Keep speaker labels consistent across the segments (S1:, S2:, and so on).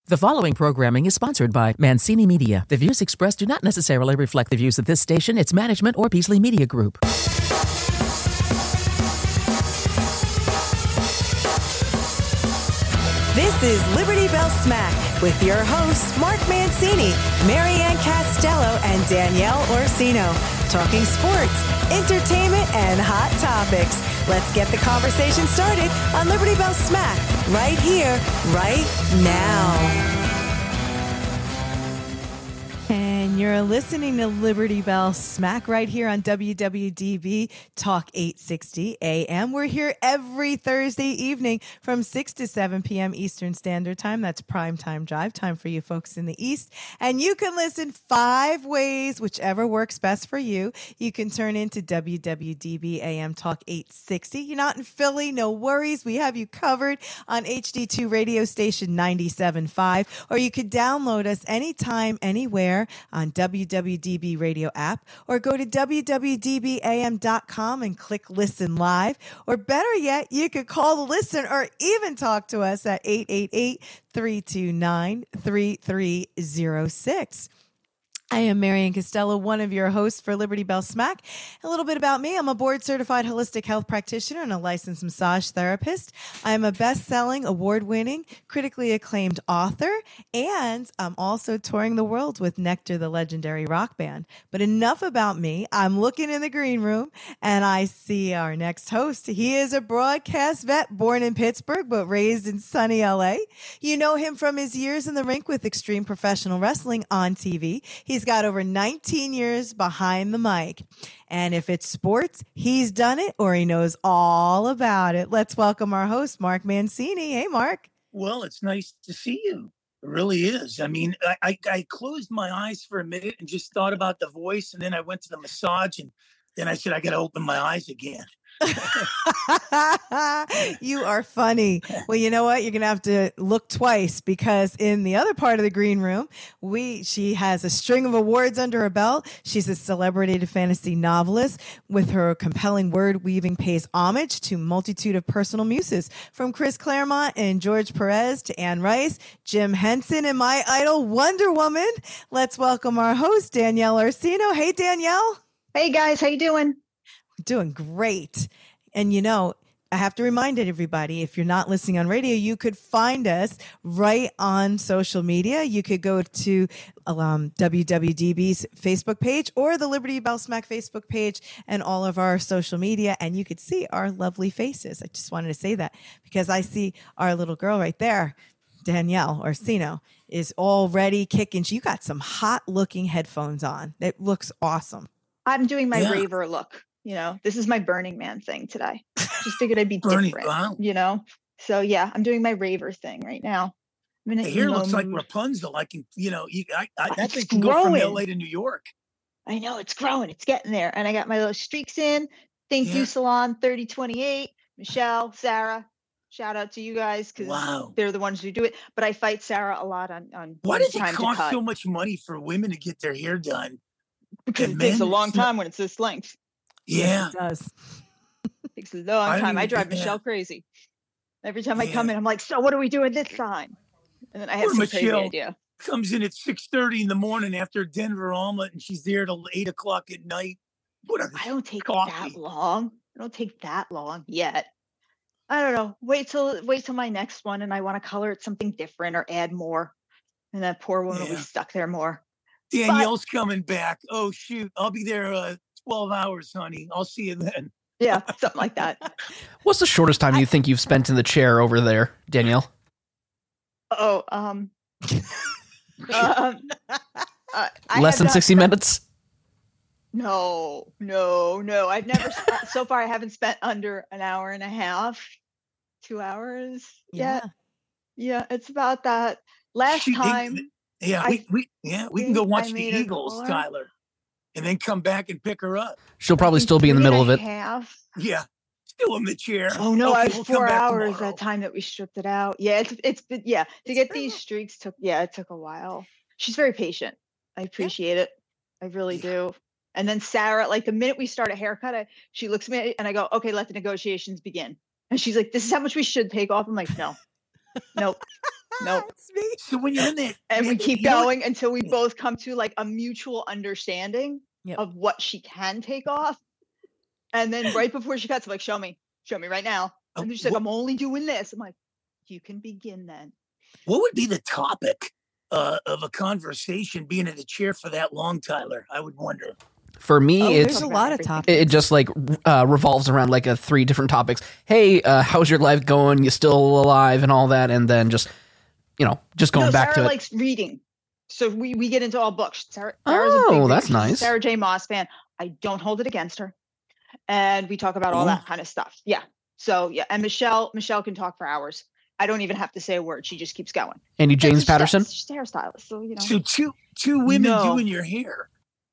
S1: The following programming is sponsored by Mancini Media. The views expressed do not necessarily reflect the views of this station, its management, or Beasley Media Group.
S2: This is Liberty Bell Smack with your hosts, Mark Mancini, Marianne Castello, and Danielle Orsino. Talking sports, entertainment, and hot topics. Let's get the conversation started on Liberty Bell Smack right here, right now. And you're listening to Liberty Bell Smack right here on WWDB Talk 860 AM. We're here every Thursday evening from 6 to 7 p.m. Eastern Standard Time. That's prime time drive time for you folks in the East. And you can listen 5 ways, whichever works best for you. You can turn into WWDB AM Talk 860. You're not in Philly, no worries. We have you covered on HD2 radio station 97.5. Or you could download us anytime, anywhere on WWDB radio app, or go to WWDBAM.com and click listen live. Or better yet, you could call the listen or even talk to us at 888-329-3306. I am Marianne Castello, one of your hosts for Liberty Bell Smack. A little bit about me. I'm a board-certified holistic health practitioner and a licensed massage therapist. I am a best-selling, award-winning, critically acclaimed author, and I'm also touring the world with Nectar, the legendary rock band. But enough about me. I'm looking in the green room, and I see our next host. He is a broadcast vet, born in Pittsburgh, but raised in sunny LA. You know him from his years in the rink with Extreme Professional Wrestling on TV. He's got over 19 years behind the mic. And if it's sports, he's done it or he knows all about it. Let's welcome our host, Mark Mancini. Hey, Mark.
S3: Well, it's nice to see you. It really is. I mean, I closed my eyes for a minute and just thought about the voice. And then I went to the massage and then I said, I got to open my eyes again.
S2: You are funny. Well, you know what? You're going to have to look twice because in the other part of the green room, she has a string of awards under her belt. She's a celebrity fantasy novelist with her compelling word weaving pays homage to multitude of personal muses from Chris Claremont and George Perez to Anne Rice, Jim Henson, and my idol Wonder Woman. Let's welcome our host, Danielle Orsino. Hey, Danielle.
S4: Hey, guys. How you doing?
S2: Doing great. And you know, I have to remind everybody, if you're not listening on radio, you could find us right on social media. You could go to WWDB's Facebook page or the Liberty Bell Smack Facebook page and all of our social media, and you could see our lovely faces. I just wanted to say that because I see our little girl right there, Danielle Orsino, is already kicking. You got some hot looking headphones on. It looks awesome.
S4: I'm doing my raver look. You know, this is my Burning Man thing today. Just figured I'd be different,
S3: wow.
S4: You know? So, yeah, I'm doing my raver thing right now.
S3: The hair looks like Rapunzel. I can, that thing can go from LA to New York.
S4: I know, it's growing. It's getting there. And I got my little streaks in. Thank you, Salon 3028, Michelle, Sarah. Shout out to you guys because they're the ones who do it. But I fight Sarah a lot on
S3: why does it cost so much money for women to get their hair done?
S4: Because it takes a long time when it's this length.
S3: Yeah,
S2: yes, it does.
S4: It takes a long time. I drive Michelle crazy. Every time I come in, I'm like, so what are we doing this time? And then I have some crazy idea.
S3: Comes in at 6:30 in the morning after Denver omelet, and she's there till 8 o'clock at night.
S4: I don't take that long. I don't take that long yet. I don't know. Wait till my next one, and I want to color it something different or add more. And that poor woman will be stuck there more.
S3: Danielle's coming back. Oh shoot, I'll be there 12 hours, honey. I'll see you then.
S4: Yeah, something like that.
S5: What's the shortest time you think you've spent in the chair over there, Danielle? Less than 60 minutes?
S4: No. I've never, so far I haven't spent under an hour and a half, 2 hours yet. Yeah, it's about that. Last time.
S3: We can go watch the Eagles, Tyler. And then come back and pick her up.
S5: She'll probably still be in the middle of it.
S3: Yeah, still in the chair.
S4: Oh no, I was 4 hours that time that we stripped it out. Yeah, it's to get these streaks it took a while. She's very patient. I appreciate it. I really do. And then Sarah, like the minute we start a haircut, she looks at me and I go, okay, let the negotiations begin. And she's like, this is how much we should take off. I'm like, no, nope. Nope.
S2: It's me.
S3: So when you're in there,
S4: And we keep
S3: you know what-
S4: going until we both come to like a mutual understanding
S2: Yep.
S4: of what she can take off. And then right before she cuts, I'm like, show me right now. And she's like, I'm only doing this. I'm like, you can begin then.
S3: What would be the topic of a conversation being in the chair for that long, Tyler? I would wonder.
S5: For me,
S2: Oh,
S5: it's
S2: there's a lot of topics.
S5: it just like revolves around like 3 different topics. Hey, how's your life going? You still alive and all that, and then just just going back
S4: Sarah
S5: to it.
S4: likes reading, so we get into all books. Sarah's a
S5: Oh,
S4: big reader.
S5: that's
S4: She's a
S5: nice.
S4: Sarah J. Maas fan. I don't hold it against her, and we talk about all that kind of stuff. Yeah. So yeah, and Michelle can talk for hours. I don't even have to say a word. She just keeps going.
S5: And you, James Patterson?
S4: She's a hairstylist, so
S3: So two women
S4: No.
S3: doing your hair.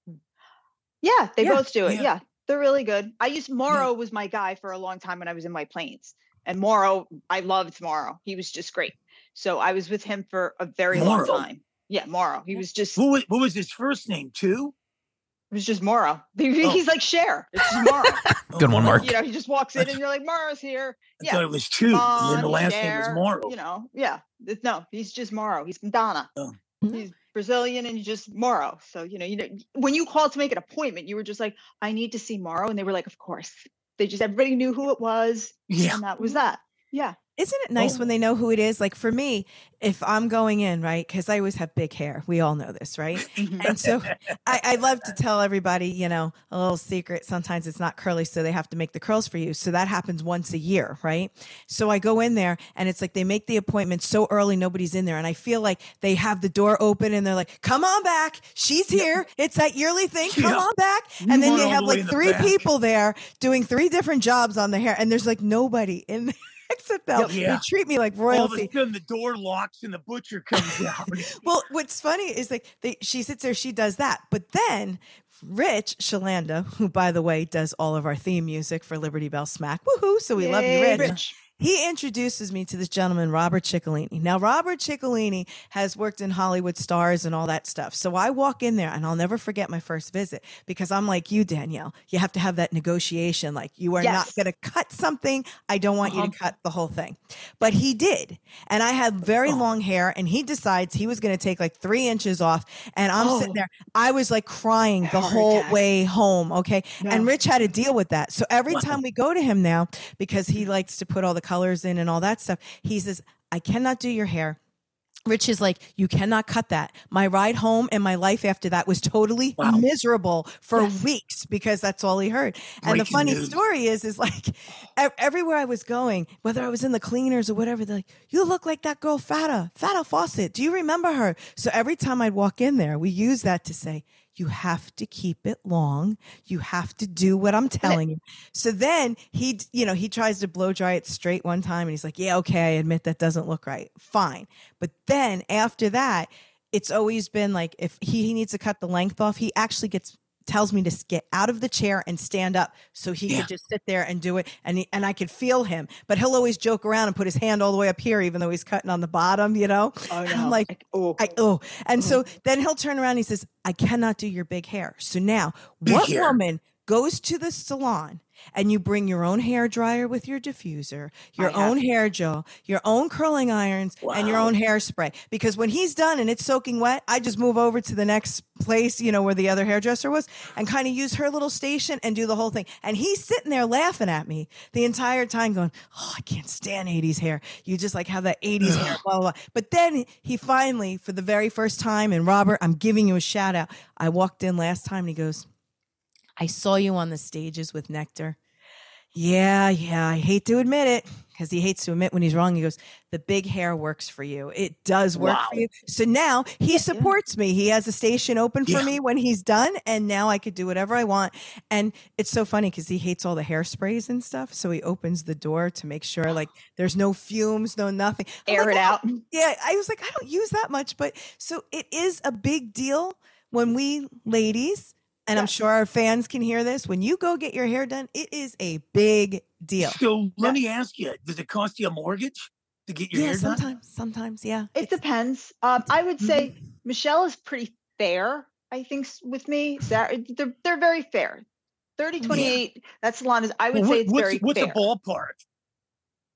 S4: Yeah, they
S2: Yeah.
S4: both do it.
S3: Yeah.
S4: Yeah, they're really good. I used Morrow was my guy for a long time when I was in White Plains, and Morrow, I loved Morrow. He was just great. So I was with him for a very
S3: Morrow.
S4: long time. Yeah, Morrow. He was just
S3: What was his first name? Two?
S4: it was just Morrow.
S3: Oh.
S4: He's like Cher. It's just Morrow.
S5: Good one, Mark.
S4: He just walks in and you're like, Morrow's here.
S3: I thought it was two. And then the last name was Morrow.
S4: Yeah. No, he's just Morrow. He's from Ghana.
S3: Oh.
S4: He's Brazilian and he's just Morrow. So, when you called to make an appointment, you were just like, I need to see Morrow. And they were like, of course. Everybody knew who it was.
S3: Yeah.
S4: And that was that. Yeah.
S2: Isn't it nice when they know who it is? Like for me, if I'm going in, right, because I always have big hair. We all know this, right? And so I love to tell everybody, a little secret. Sometimes it's not curly, so they have to make the curls for you. So that happens once a year, right? So I go in there and it's like they make the appointment so early, nobody's in there. And I feel like they have the door open and they're like, come on back. She's here. It's that yearly thing. Come
S3: Yeah.
S2: on back.
S3: You
S2: And then
S3: want
S2: they
S3: all
S2: have
S3: the way
S2: like
S3: in the
S2: 3
S3: back.
S2: people there doing 3 different jobs on the hair. And there's like nobody in there. Except Belle.
S3: Yeah.
S2: They treat me like
S3: All of
S2: royalty.
S3: a sudden, the door locks and the butcher comes out.
S2: Well, what's funny is like she sits there, she does that, but then Rich Shalanda, who by the way does all of our theme music for Liberty Bell Smack, woohoo! So we love you,
S4: Yay,
S2: Rich. He introduces me to this gentleman, Robert Ciccolini. Now, Robert Ciccolini has worked in Hollywood stars and all that stuff. So I walk in there and I'll never forget my first visit because I'm like you, Danielle. You have to have that negotiation. Like you are not going to cut something. I don't want you to cut the whole thing. But he did. And I had very long hair and he decides he was going to take like 3 inches off. And I'm sitting there. I was like crying the whole way home. Okay.
S4: No.
S2: And Rich had to deal with that. So every time we go to him now, because he likes to put all the colors in and all that stuff, he says, I cannot do your hair. Rich is like, you cannot cut that. My ride home and my life after that was totally miserable for weeks because that's all he heard. And the
S3: Breaking
S2: funny
S3: news.
S2: story is like everywhere I was going, whether I was in the cleaners or whatever, they're like, you look like that girl, Fata Fawcett. Do you remember her? So every time I'd walk in there, we use that to say, you have to keep it long. You have to do what I'm telling you. So then he tries to blow dry it straight one time and he's like, yeah, okay, I admit that doesn't look right. Fine. But then after that, it's always been like, if he needs to cut the length off, he actually tells me to get out of the chair and stand up so he could just sit there and do it. And I could feel him, but he'll always joke around and put his hand all the way up here, even though he's cutting on the bottom,
S4: Oh, no.
S2: I'm like, And so then he'll turn around and he says, I cannot do your big hair. So now what
S3: hair.
S2: woman goes to the salon and you bring your own hair dryer with your diffuser, your own hair gel, your own curling irons, and your own hairspray? Because when he's done and it's soaking wet, I just move over to the next place, where the other hairdresser was, and kind of use her little station and do the whole thing. And he's sitting there laughing at me the entire time going, oh, I can't stand 80s hair. You just like have that 80s hair, blah, blah, blah. But then he finally, for the very first time, and Robert, I'm giving you a shout out. I walked in last time and he goes, I saw you on the stages with Nectar. Yeah, I hate to admit it because he hates to admit when he's wrong. He goes, the big hair works for you. It does work for you. So now he supports me. He has a station open for me when he's done. And now I could do whatever I want. And it's so funny because he hates all the hairsprays and stuff. So he opens the door to make sure like there's no fumes, no nothing.
S4: Air it out.
S2: Yeah. I was like, I don't use that much. But so it is a big deal when we ladies, and I'm sure our fans can hear this, when you go get your hair done, it is a big deal.
S3: So let me ask you, does it cost you a mortgage to get your hair done?
S2: Sometimes, yeah.
S4: It depends. I would say Michelle is pretty fair, I think, with me. Sarah, they're very fair. 30, 28, that salon is, I would say it's very
S3: what's
S4: fair.
S3: a ballpark?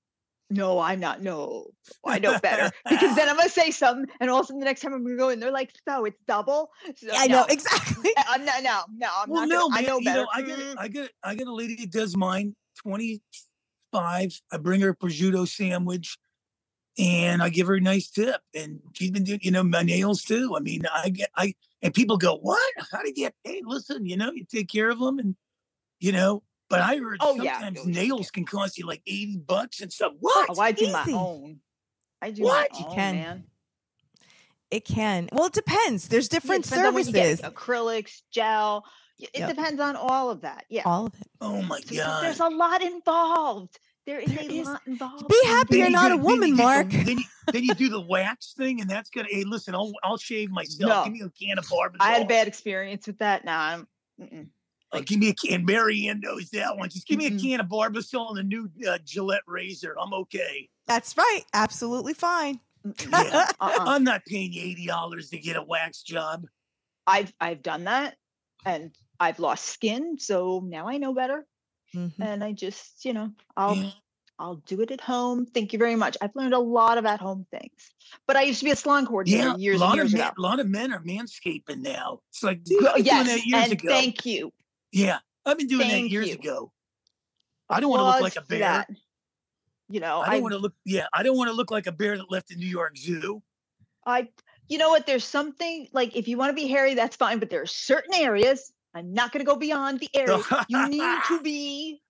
S4: No, I'm not. No, I know better because then I'm gonna say something, and all of a sudden the next time I'm gonna go in, they're like, "So it's double." So,
S2: I know exactly.
S4: I'm not. No, I'm
S3: Well,
S4: not.
S3: no,
S4: Gonna, I
S3: man.
S4: know
S3: You
S4: better.
S3: know, I got a lady that does mine. 25. I bring her a prosciutto sandwich, and I give her a nice tip. And she's been doing, my nails too. I mean, and people go, "What? How do you get paid?" Listen, you take care of them, and But I heard sometimes nails can cost you like $80 and stuff. What?
S4: Oh, I do
S2: Easy.
S4: my own. I do
S3: What?
S4: my
S2: You
S4: own,
S2: can.
S4: man.
S2: It can. Well, it depends. There's different
S4: Depends on what you get,
S2: services.
S4: acrylics, gel. It
S2: Yep.
S4: depends on all of that. Yeah.
S2: All of it.
S3: Oh my
S4: So
S3: God.
S4: there's a lot involved. There is
S2: There
S4: a
S2: is.
S4: lot involved.
S2: Be happy you're
S3: you
S2: not
S3: do-
S2: a
S3: then
S2: woman,
S3: you do
S2: Mark.
S3: then you do the wax thing, and that's gonna. Hey, listen, I'll shave myself.
S4: No.
S3: Give me a can of barbitol.
S4: I had a bad experience with that. Nah,
S3: Give me a can. Marianne knows that one. Just give me a
S4: Mm-mm.
S3: can of barbitol and a new Gillette razor. I'm okay.
S2: That's right. Absolutely fine.
S3: Yeah.
S4: Uh-uh.
S3: I'm not paying you $80 to get a wax job.
S4: I've done that, and I've lost skin, so now I know better.
S2: Mhm.
S4: And I just,
S3: Yeah.
S4: I'll do it at home. Thank you very much. I've learned a lot of at-home things. But I used to be a salon coordinator
S3: Yeah,
S4: years
S3: a
S4: and
S3: lot
S4: years
S3: of
S4: ago.
S3: a lot of men are manscaping now. It's like, dude, I've been
S4: Yes,
S3: doing that years
S4: and
S3: ago.
S4: thank you.
S3: Yeah, I've been doing
S4: Thank
S3: that years
S4: you.
S3: ago. I don't want to look like a
S4: Applause for
S3: bear.
S4: that.
S3: I don't want to look. Yeah, I don't want to look like a bear that left the New York Zoo.
S4: You know what? There's something like if you want to be hairy, that's fine. But there are certain areas. I'm not going to go beyond the area. You need to be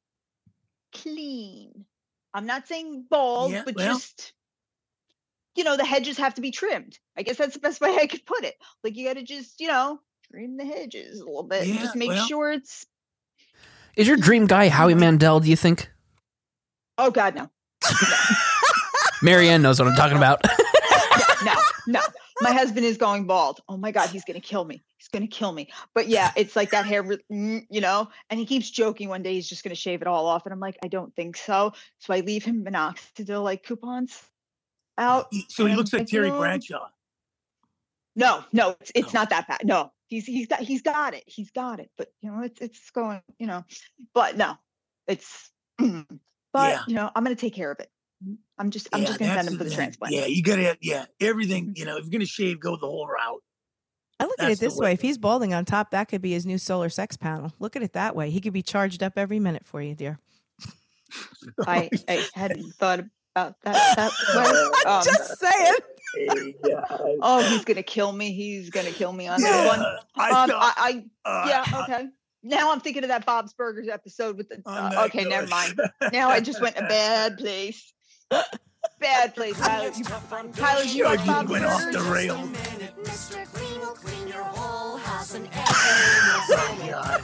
S4: clean. I'm not saying bald,
S3: Yeah,
S4: but
S3: well.
S4: just the hedges have to be trimmed. I guess that's the best way I could put it. Like you got to just trim the hedges a little bit. And
S3: Yeah,
S4: just make
S3: well.
S4: sure it's.
S5: Is your dream guy Howie Mandel, do you think?
S4: Oh God, no.
S5: Marianne knows what I'm talking about.
S4: No. My husband is going bald. Oh my God, he's going to kill me. He's going to kill me. But yeah, it's like that hair, and he keeps joking one day he's just going to shave it all off. And I'm like, I don't think so. So I leave him minoxidil like coupons out.
S3: So he
S4: and
S3: looks
S4: I'm
S3: like Terry
S4: "Oh."
S3: Bradshaw.
S4: No, it's not that bad. No, he's got it. He's got it. But it's going, but no, it's, but
S3: Yeah.
S4: I'm going to take care of it. I'm just going to
S3: that's
S4: send him for the
S3: thing.
S4: transplant.
S3: Yeah, you gotta. Yeah, everything. If you're gonna shave, go the whole route.
S2: I look at
S3: That's
S2: it this
S3: the
S2: way.
S3: way.
S2: If he's balding on top, that could be his new solar sex panel. Look at it that way. He could be charged up every minute for you, dear.
S4: I hadn't thought about that way.
S2: Just saying.
S3: Hey, God.
S4: Oh, he's gonna kill me. He's gonna kill me on
S3: Yeah,
S4: this one.
S3: I thought.
S4: Yeah, okay. Now I'm thinking of that Bob's Burgers episode with the.
S3: I'm not
S4: Okay, never
S3: good.
S4: mind. Now I just went in a bad place. Bad place, Tyler. Tyler, you like
S3: You
S4: Bob's
S3: went off
S4: Burgers?
S3: the rail.
S6: Mr. Clean will clean your whole house and
S3: God.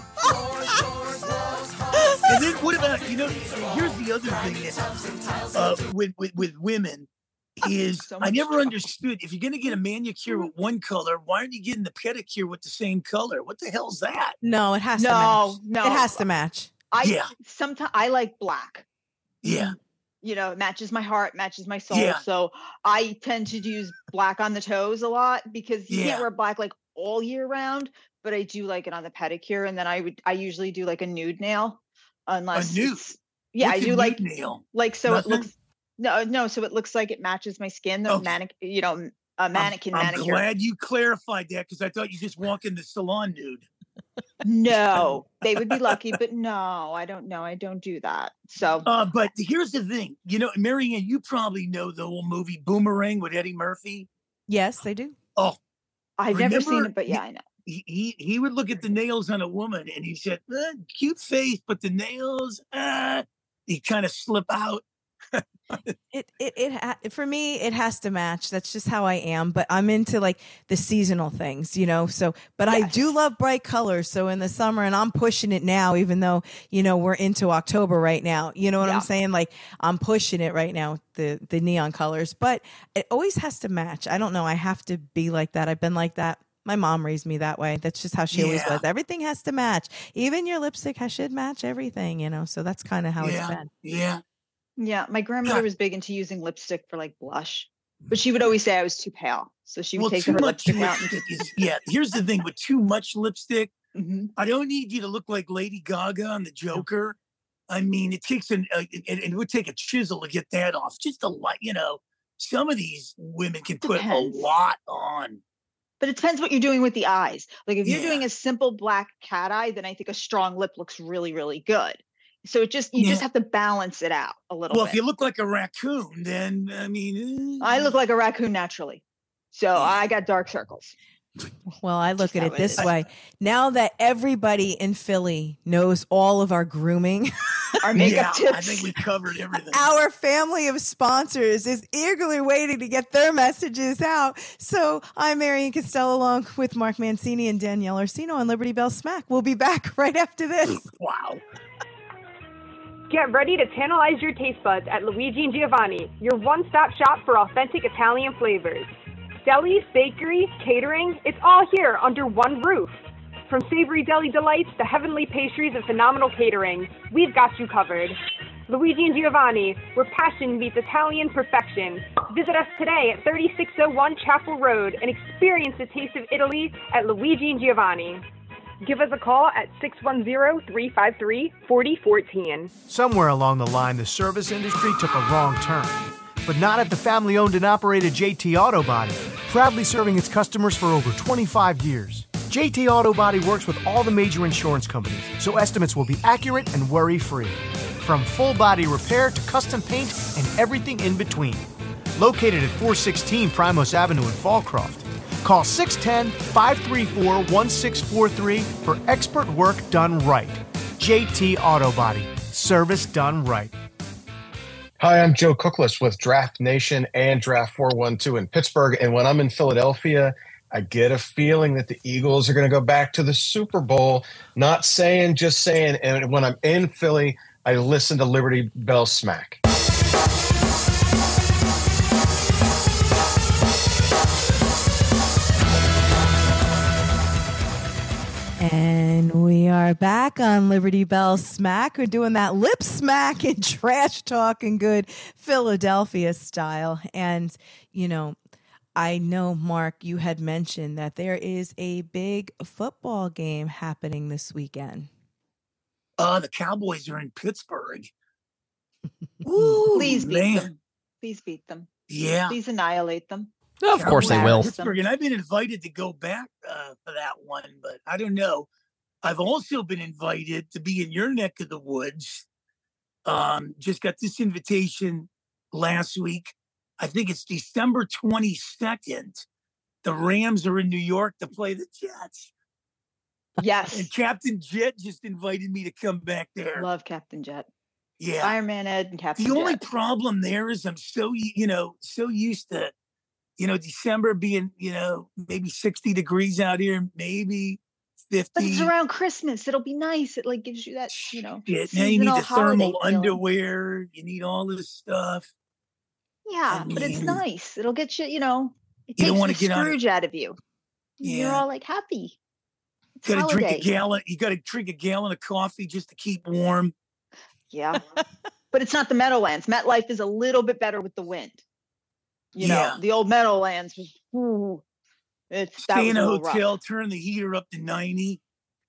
S3: And then what about here's the other thing with women is
S4: So
S3: I
S4: much
S3: never
S4: trouble.
S3: understood if you're gonna get a manicure with one color, why aren't you getting the pedicure with the same color? What the hell's that?
S2: No, it has to
S4: No,
S2: match.
S4: no.
S2: It has to match.
S3: Yeah.
S4: Sometimes I like black.
S3: Yeah.
S4: It matches my heart, matches my soul.
S3: Yeah.
S4: So I tend to use black on the toes a lot because you
S3: Yeah.
S4: can't wear black like all year round, but I do like it on the pedicure. And then I usually do like a nude nail unless
S3: nude?
S4: it's- yeah,
S3: What's
S4: I
S3: a
S4: do
S3: nude
S4: like
S3: nail.
S4: so
S3: Nothing?
S4: it looks no, so it looks like it matches my skin. The
S3: Okay.
S4: a mannequin
S3: I'm
S4: manicure.
S3: glad you clarified that because I thought you just walk in the salon nude.
S4: No, they would be lucky, but no, I don't know. I don't do that. So
S3: But here's the thing, Marianne, you probably know the old movie Boomerang with Eddie Murphy.
S2: Yes, they do.
S3: Oh,
S4: I've never seen
S3: remember
S4: it, but yeah, I know.
S3: he would look at the nails on a woman and he said, cute face, but the nails, he kind of slip out.
S2: For me, it has to match. That's just how I am. But I'm into like the seasonal things, So, but I do love bright colors. So in the summer, and I'm pushing it now, even though we're into October right now. You know what I'm saying? Like I'm pushing it right now, the neon colors. But it always has to match. I don't know. I have to be like that. I've been like that. My mom raised me that way. That's just how she always was. Everything has to match. Even your lipstick should match everything. So that's kind of how it's been.
S3: Yeah.
S4: Yeah, my grandmother
S3: God.
S4: was big into using lipstick for like blush, but she would always say I was too pale. So she would take
S3: too
S4: her
S3: much
S4: lipstick out and
S3: lipstick is, here's the thing with too much lipstick,
S4: Mhm.
S3: I don't need you to look like Lady Gaga on the Joker. I mean, it takes it would take a chisel to get that off. Just a lot, some of these women can put
S4: Depends.
S3: a lot on.
S4: But it depends what you're doing with the eyes. Like if you're
S3: Yeah.
S4: doing a simple black cat eye, then I think a strong lip looks really, really good. So you just have to balance it out a little
S3: Well,
S4: bit.
S3: if you look like a raccoon, then I mean,
S4: I look like a raccoon naturally. So I got dark circles.
S2: Well, I look
S4: Just
S2: at
S4: how
S2: it
S4: it
S2: this
S4: is.
S2: way. Now that everybody in Philly knows all of our grooming,
S4: Our makeup
S3: yeah, I
S4: tips.
S3: think we covered everything.
S2: our family of sponsors is eagerly waiting to get their messages out. So I'm Marian Costello along with Mark Mancini and Danielle Orsino on Liberty Bell Smack. We'll be back right after this.
S3: Wow.
S7: Get ready to tantalize your taste buds at Luigi and Giovanni, your one-stop shop for authentic Italian flavors. Delis, bakery, catering, it's all here under one roof. From savory deli delights to heavenly pastries and phenomenal catering, we've got you covered. Luigi and Giovanni, where passion meets Italian perfection. Visit us today at 3601 Chapel Road and experience the taste of Italy at Luigi and Giovanni. Give us a call at 610-353-4014.
S8: Somewhere along the line, the service industry took a wrong turn. But not at the family-owned and operated JT Auto Body, proudly serving its customers for over 25 years. JT Auto Body works with all the major insurance companies, so estimates will be accurate and worry-free. From full-body repair to custom paint and everything in between. Located at 416 Primos Avenue in Fallcroft. Call 610-534-1643 for expert work done right. JT Auto Body. Service done right.
S9: Hi, I'm Joe Cookless with Draft Nation and Draft 412 in Pittsburgh. And when I'm in Philadelphia, I get a feeling that the Eagles are going to go back to the Super Bowl. Not saying, just saying. And when I'm in Philly, I listen to Liberty Bell Smack.
S2: And we are back on Liberty Bell Smack. We're doing that lip smack and trash talk and good Philadelphia style. And, I know, Mark, you had mentioned that there is a big football game happening this weekend.
S3: The Cowboys are in Pittsburgh. Ooh,
S4: Please beat
S3: man.
S4: them. Please beat them.
S3: Yeah.
S4: Please annihilate them.
S5: Of course they will.
S3: Pittsburgh, and I've been invited to go back for that one, but I don't know. I've also been invited to be in your neck of the woods. Just got this invitation last week. I think it's December 22nd. The Rams are in New York to play the Jets.
S4: Yes.
S3: And Captain Jet just invited me to come back there.
S4: Love Captain Jet.
S3: Yeah.
S4: Fireman Ed and Captain
S3: The
S4: Jet.
S3: only problem there is I'm so used to, December being, maybe 60 degrees out here, maybe 50.
S4: But it's around Christmas. It'll be nice. It gives you that,
S3: Yeah, now you need
S4: seasonal
S3: the thermal
S4: holiday feeling.
S3: underwear. You need all this stuff.
S4: Yeah,
S3: I
S4: but it's
S3: mean,
S4: nice. It'll get you, it
S3: you
S4: takes
S3: don't want
S4: the
S3: to get on.
S4: Scrooge out of you. You're
S3: Yeah.
S4: all happy. It's
S3: Got to drink a
S4: holiday.
S3: gallon. You got to drink a gallon of coffee just to keep warm.
S4: Yeah. But it's not the Meadowlands. MetLife is a little bit better with the wind.
S3: Yeah.
S4: The old Meadowlands was, ooh, that
S3: Stay
S4: was
S3: in a
S4: little rough.
S3: hotel. Turn the heater up to 90.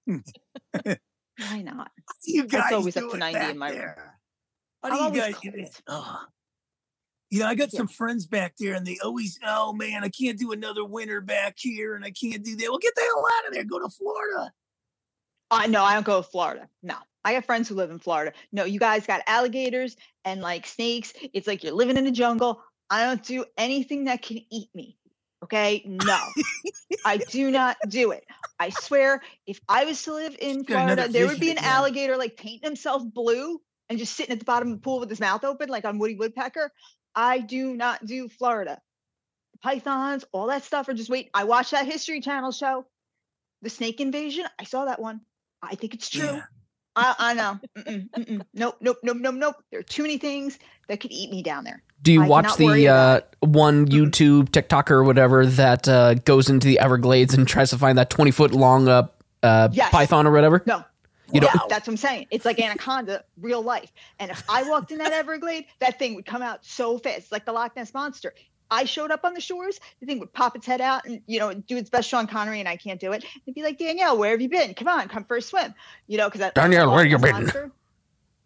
S4: Why not?
S3: You guys
S4: It's always
S3: do
S4: up to
S3: it
S4: 90
S3: back
S4: in my room.
S3: there.
S4: I'm
S3: How do you
S4: always
S3: guys?
S4: cold.
S3: I got
S4: Yeah.
S3: some friends back there, and they always, oh man, I can't do another winter back here, and I can't do that. Well, get the hell out of there. Go to Florida.
S4: No, I don't go to Florida. No, I got friends who live in Florida. No, you guys got alligators and snakes. It's like you're living in the jungle. I don't do anything that can eat me. Okay. No, I do not do it. I swear, if I was to live in
S3: Got another
S4: Florida, there would be
S3: vision
S4: an
S3: again.
S4: alligator painting himself blue and just sitting at the bottom of the pool with his mouth open, like on Woody Woodpecker. I do not do Florida. Pythons, all that stuff are just wait. I watched that History Channel show, The Snake Invasion. I saw that one. I think it's true.
S3: Yeah.
S4: I know. Nope. There are too many things that could eat me down there.
S5: Do you
S4: I
S5: watch
S4: cannot worry
S5: the
S4: about
S5: one YouTube TikToker or whatever that goes into the Everglades and tries to find that 20-foot long
S4: Yes.
S5: python or whatever?
S4: No.
S5: You
S4: Yeah,
S5: don't-
S4: that's what I'm saying. It's like Anaconda, real life. And if I walked in that Everglade, that thing would come out so fast. It's like the Loch Ness Monster. I showed up on the shores, the thing would pop its head out and, do its best Sean Connery, and I can't do it. It'd be like, Danielle, where have you been? Come on, come for a swim. Because that
S5: Danielle,
S4: Loch
S5: where you
S4: Ness
S5: been?
S4: Monster,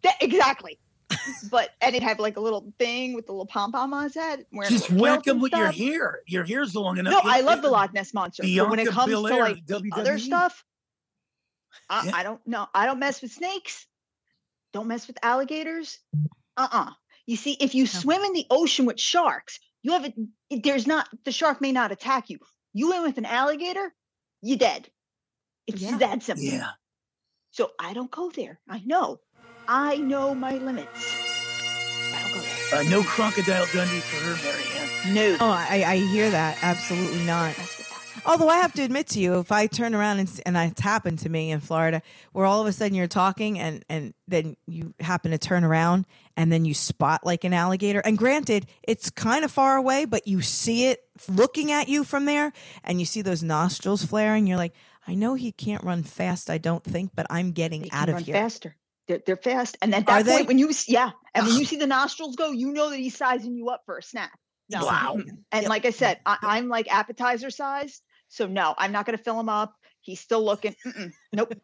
S4: Exactly. And it had like a little thing with the little pom-pom on its head.
S3: Just whack them with your hair. Your hair's long enough.
S4: No, I love the Loch Ness Monster. But when it
S3: Bianca
S4: comes to
S3: Belair,
S4: like the other
S3: WWE.
S4: stuff,
S3: Yeah.
S4: I don't know. I don't mess with snakes. Don't mess with alligators. You see, if you swim in the ocean with sharks, you have the shark may not attack you. You win with an alligator, you're dead. It's that simple.
S3: Yeah.
S4: So I don't go there. I know my limits. So I don't go there.
S3: No Crocodile Dundee for her, Marianne.
S4: No.
S2: Oh, I hear that. Absolutely not. Although I have to admit to you, if I turn around and it's happened to me in Florida, where all of a sudden you're talking and then you happen to turn around and then you spot like an alligator. And granted, it's kind of far away, but you see it looking at you from there and you see those nostrils flaring. You're like, I know he can't run fast, I don't think, but I'm getting out of here.
S4: Faster. They're fast. And at that point, when you see the nostrils go, you know that he's sizing you up for a snack. No.
S3: Wow.
S4: And like I said, I'm like appetizer size. So no, I'm not going to fill him up. He's still looking. Nope.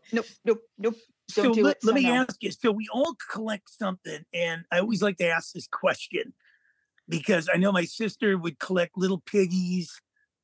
S3: So let me ask you. So we all collect something, and I always like to ask this question because I know my sister would collect little piggies.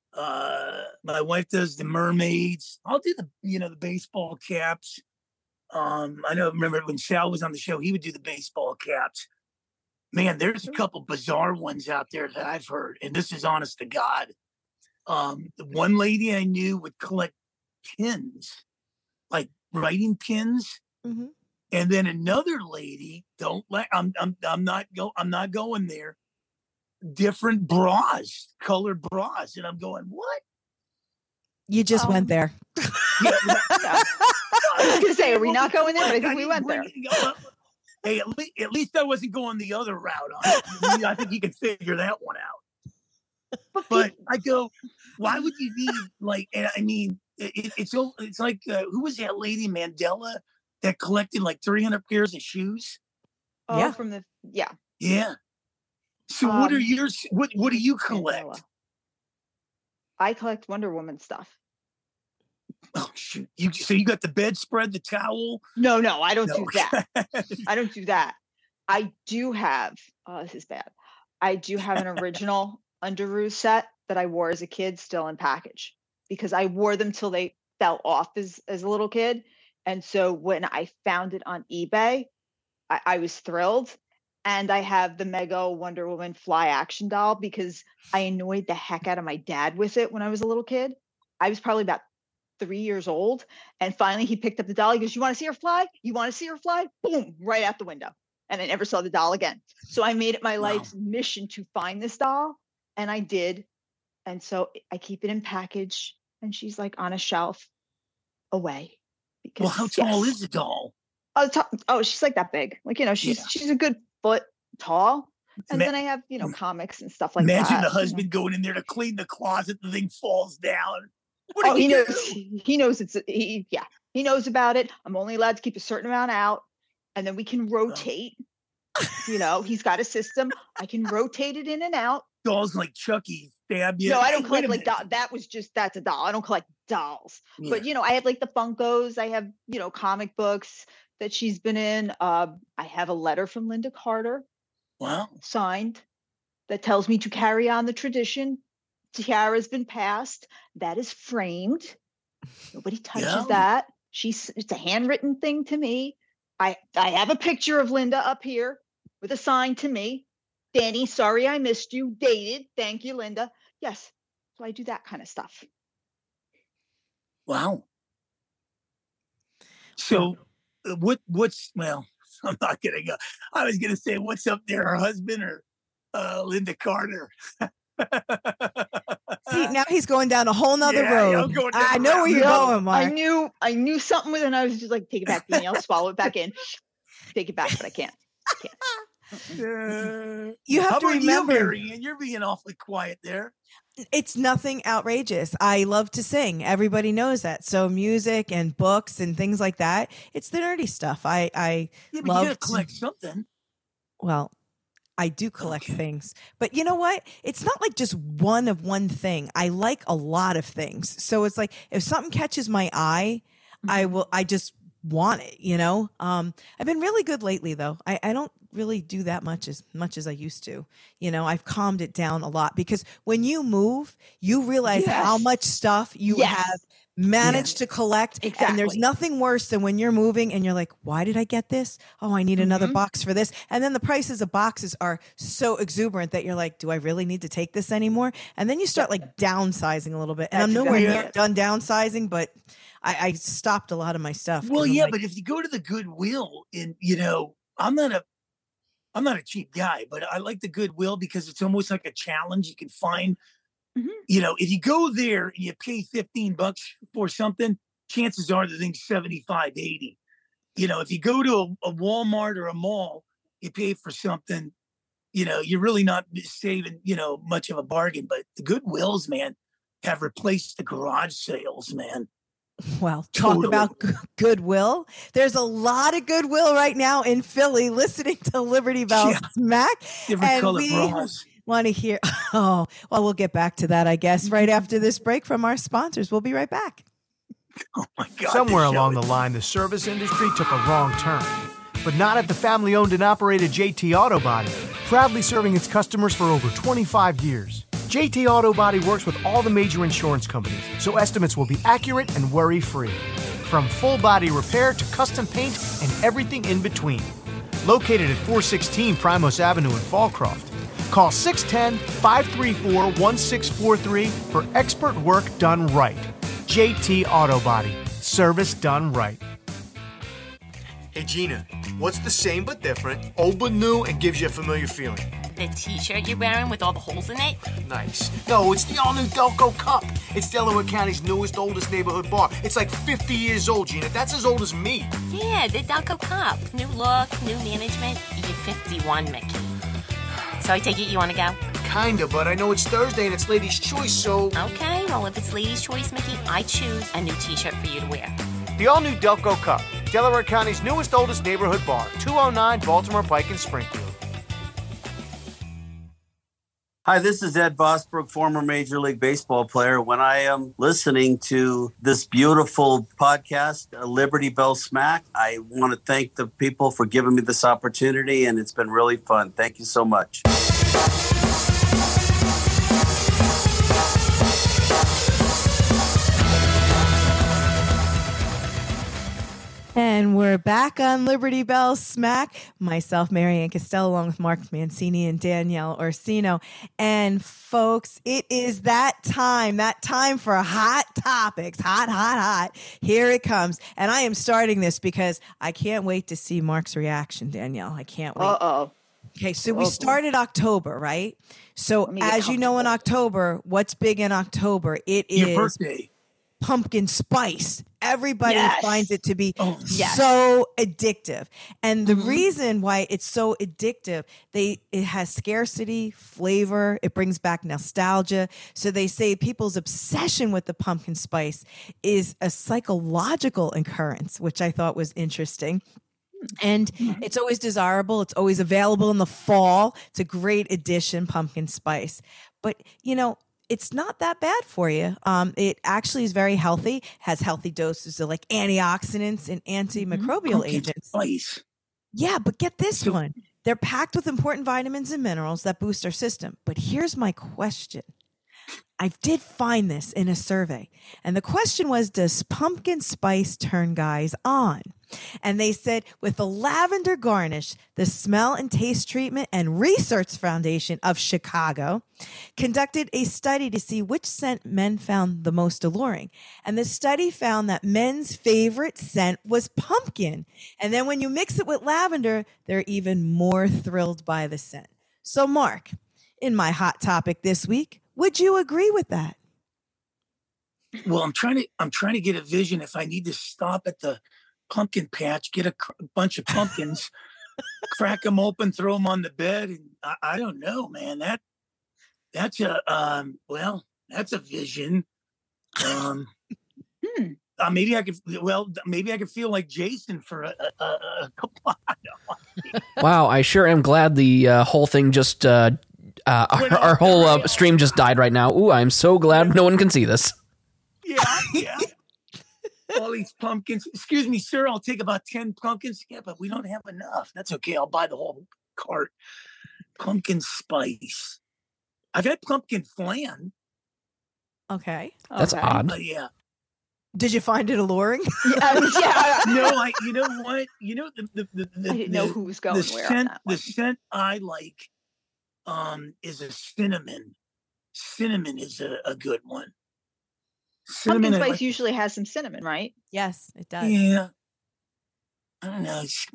S3: My wife does the mermaids. I'll do the baseball caps. Remember when Sal was on the show, he would do the baseball caps. Man, there's a couple bizarre ones out there that I've heard, and this is honest to God. The one lady I knew would collect pins, like writing pins,
S2: Mm-hmm.
S3: and then another lady, I'm not going there. Different bras, colored bras, and I'm going, what?
S2: You just went there.
S3: Yeah,
S4: I was going to say, are we not going there? But I think we went there.
S3: Hey, at least I wasn't going the other route on it. I think you can figure that one out. But I go, why would you need it's like who was that lady Mandela that collected like 300 pairs of shoes?
S4: Oh,
S2: yeah.
S3: Yeah. So what are yours? What do you collect?
S4: Mandela. I collect Wonder Woman stuff.
S3: Oh shoot! So you got the bedspread, the towel?
S4: No, I don't do that. I don't do that. I do have. Oh, this is bad. I do have an original Underoos set that I wore as a kid, still in package, because I wore them till they fell off as a little kid. And so when I found it on eBay, I was thrilled. And I have the Mega Wonder Woman fly action doll because I annoyed the heck out of my dad with it when I was a little kid. I was probably about 3 years old. And finally he picked up the doll. He goes, you want to see her fly? You want to see her fly? Boom, right out the window. And I never saw the doll again. So I made it my life's mission to find this doll. And I did. And so I keep it in package. And she's like on a shelf away. Because,
S3: well, how tall is the doll?
S4: Oh, she's like that big. Like, she's a good foot tall. And then I have, comics and stuff like that.
S3: Imagine the husband going in there to clean the closet, the thing falls down.
S4: He knows he knows about it. I'm only allowed to keep a certain amount out, and then we can rotate. He's got a system. I can rotate it in and out.
S3: Dolls like Chucky stab you.
S4: No, I don't collect like dolls. That's a doll. I don't collect dolls. Yeah. But I have like the Funkos. I have comic books that she's been in. I have a letter from Linda Carter.
S3: Wow.
S4: Signed that tells me to carry on the tradition. Tiara's been passed. That is framed. Nobody touches that. It's a handwritten thing to me. I have a picture of Linda up here with a sign to me. Danny, sorry I missed you. Dated. Thank you, Linda. Yes. So I do that kind of stuff.
S3: Wow. So what's I'm not gonna go. I was gonna say what's up there, her husband or Linda Carter?
S2: See, now he's going down a whole nother road. I know where you're going, Mark.
S4: I knew something with it, and I was just like, take it back, Danny. I'll swallow it back in. Take it back, but I can't.
S2: You have to remember,
S3: Marianne, you're being awfully quiet there.
S2: It's nothing outrageous. I love to sing. Everybody knows that. So music and books and things like that. It's the nerdy stuff. I love
S3: to collect something.
S2: Well, I do collect things, but you know what? It's not like just one thing. I like a lot of things. So it's like if something catches my eye, I just want it, you know? I've been really good lately though. I don't really do that much as I used to. You know, I've calmed it down a lot because when you move, you realize how much stuff you have managed to collect.
S4: Exactly.
S2: And there's nothing worse than when you're moving and you're like, why did I get this? Oh, I need another box for this. And then the prices of boxes are so exuberant that you're like, do I really need to take this anymore? And then you start like downsizing a little bit. And I'm nowhere near done downsizing, but I stopped a lot of my stuff.
S3: Well, yeah, but if you go to the Goodwill and, you know, I'm not a cheap guy, but I like the Goodwill because it's almost like a challenge. You can find, you know, if you go there and you pay $15 for something, chances are the thing's 75, 80. You know, if you go to a Walmart or a mall, you pay for something, you know, you're really not saving, you know, much of a bargain. But the Goodwills, man, have replaced the garage sales, man.
S2: Well, talk about Goodwill. There's a lot of Goodwill right now in Philly listening to Liberty Bell Smack.
S3: Different color bras.
S2: Want to hear? Oh, well, we'll get back to that, I guess, right after this break from our sponsors. We'll be right back.
S3: Oh my God!
S8: Somewhere along the line, the service industry took a wrong turn, but not at the family-owned and operated JT Auto Body, proudly serving its customers for over 25 years. JT Auto Body works with all the major insurance companies, so estimates will be accurate and worry-free. From full-body repair to custom paint and everything in between. Located at 416 Primos Avenue in Fallcroft. Call 610-534-1643 for expert work done right. JT Auto Body. Service done right.
S10: Hey Gina, what's the same but different, old but new, and gives you a familiar feeling?
S6: The t-shirt you're wearing with all the holes in it?
S10: Nice. No, it's the all-new Delco Cup. It's Delaware County's newest, oldest neighborhood bar. It's like 50 years old, Gina. That's as old as me.
S6: Yeah, the Delco Cup. New look, new management. You're 51, Mickey. So I take it you want to go?
S10: Kinda, but I know it's Thursday and it's Ladies' Choice, so...
S6: Okay, well, if it's Ladies' Choice, Mickey, I choose a new t-shirt for you to wear.
S8: The all-new Delco Cup. Delaware County's newest, oldest neighborhood bar. 209 Baltimore Pike in Springfield.
S11: Hi, this is Ed Vosbrook, former Major League Baseball player. When I am listening to this beautiful podcast, Liberty Bell Smack, I want to thank the people for giving me this opportunity, and it's been really fun. Thank you so much.
S2: And we're back on Liberty Bell Smack. Myself, Marianne Costello, along with Mark Mancini and Danielle Orsino. And folks, it is that time for hot topics. Hot. Here it comes. And I am starting this because I can't wait to see Mark's reaction, Danielle. I can't wait.
S4: Uh-oh.
S2: Okay, so we started October, right? So as you know, in October, what's big in October? It is
S3: your birthday.
S2: Pumpkin spice. Everybody finds it to be so addictive. And the reason why it's so addictive, it has scarcity, flavor, it brings back nostalgia. So they say people's obsession with the pumpkin spice is a psychological occurrence, which I thought was interesting. And it's always desirable. It's always available in the fall. It's a great addition, pumpkin spice. But, you know, it's not that bad for you. It actually is very healthy, has healthy doses of like antioxidants and antimicrobial agents.
S3: Spice.
S2: Yeah, but get this one. They're packed with important vitamins and minerals that boost our system. But here's my question. I did find this in a survey. And the question was, does pumpkin spice turn guys on? And they said with the lavender garnish, the Smell and Taste Treatment and Research Foundation of Chicago conducted a study to see which scent men found the most alluring. And the study found that men's favorite scent was pumpkin. And then when you mix it with lavender, they're even more thrilled by the scent. So Mark, in my hot topic this week, would you agree with that?
S3: Well, I'm trying to get a vision if I need to stop at the pumpkin patch, get a bunch of pumpkins, crack them open, throw them on the bed. And I don't know, man, that's a vision. Maybe I could feel like Jason for a couple.
S5: Wow. I sure am glad the whole thing just, our whole stream just died right now. Ooh, I'm so glad no one can see this.
S3: Yeah. all these pumpkins. Excuse me, sir, I'll take about 10 pumpkins. Yeah, but we don't have enough. That's okay. I'll buy the whole cart. Pumpkin spice. I've had pumpkin flan.
S2: Okay.
S5: That's odd.
S3: Yeah.
S2: Did you find it alluring?
S4: Yeah.
S3: No, you know what? You know the
S4: I didn't know who was going where on
S3: scent.
S4: that
S3: The
S4: one.
S3: scent I like is a cinnamon. Cinnamon is a good one. Cinnamon,
S4: Pumpkin
S3: I
S4: spice
S3: like.
S4: usually has some cinnamon, right?
S2: Yes, it does.
S3: Yeah. I don't know. It's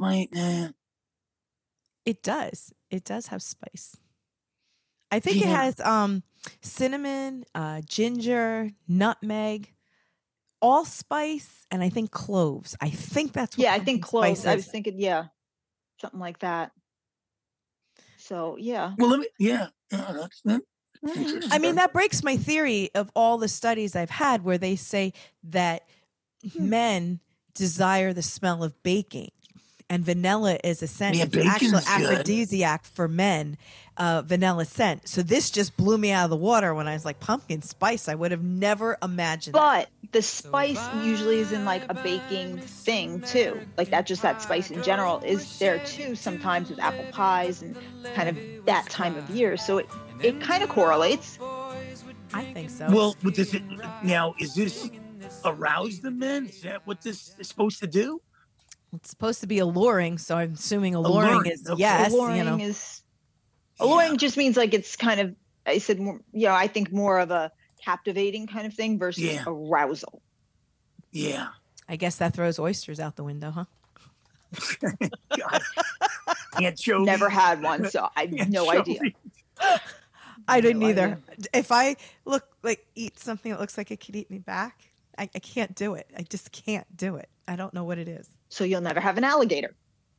S2: It does. It does have spice. I think it
S3: Yeah.
S2: has cinnamon, ginger, nutmeg, allspice, and I think cloves. I think that's what
S4: Yeah, I think
S2: pumpkin spice
S4: cloves. I was
S2: is.
S4: thinking, something like that. So yeah.
S3: Well, let me. Yeah. That's interesting.
S2: I mean, that breaks my theory of all the studies I've had where they say that men desire the smell of baking. And vanilla is a scent.
S3: Yeah,
S2: It's an actual
S3: bacon's good.
S2: aphrodisiac for men, vanilla scent. So this just blew me out of the water when I was like, pumpkin spice. I would have never imagined that.
S4: But the spice usually is in like a baking thing too. Like that spice in general is there too sometimes with apple pies and kind of that time of year. So it kind of correlates.
S2: I think so.
S3: Well, does it now? Is this arouse the men? Is that what this is supposed to do?
S2: It's supposed to be alluring, so I'm assuming alluring is
S3: Okay.
S2: yes.
S4: Alluring just means like it's kind of, I said, I think more of a captivating kind of thing versus arousal.
S3: Yeah.
S2: I guess that throws oysters out the window, huh?
S3: God. Anchovy.
S4: Never had one, so I have no idea.
S2: I didn't
S4: No
S2: either.
S4: idea.
S2: If I eat something that looks like it could eat me back, I can't do it. I just can't do it. I don't know what it is.
S4: So you'll never have an alligator.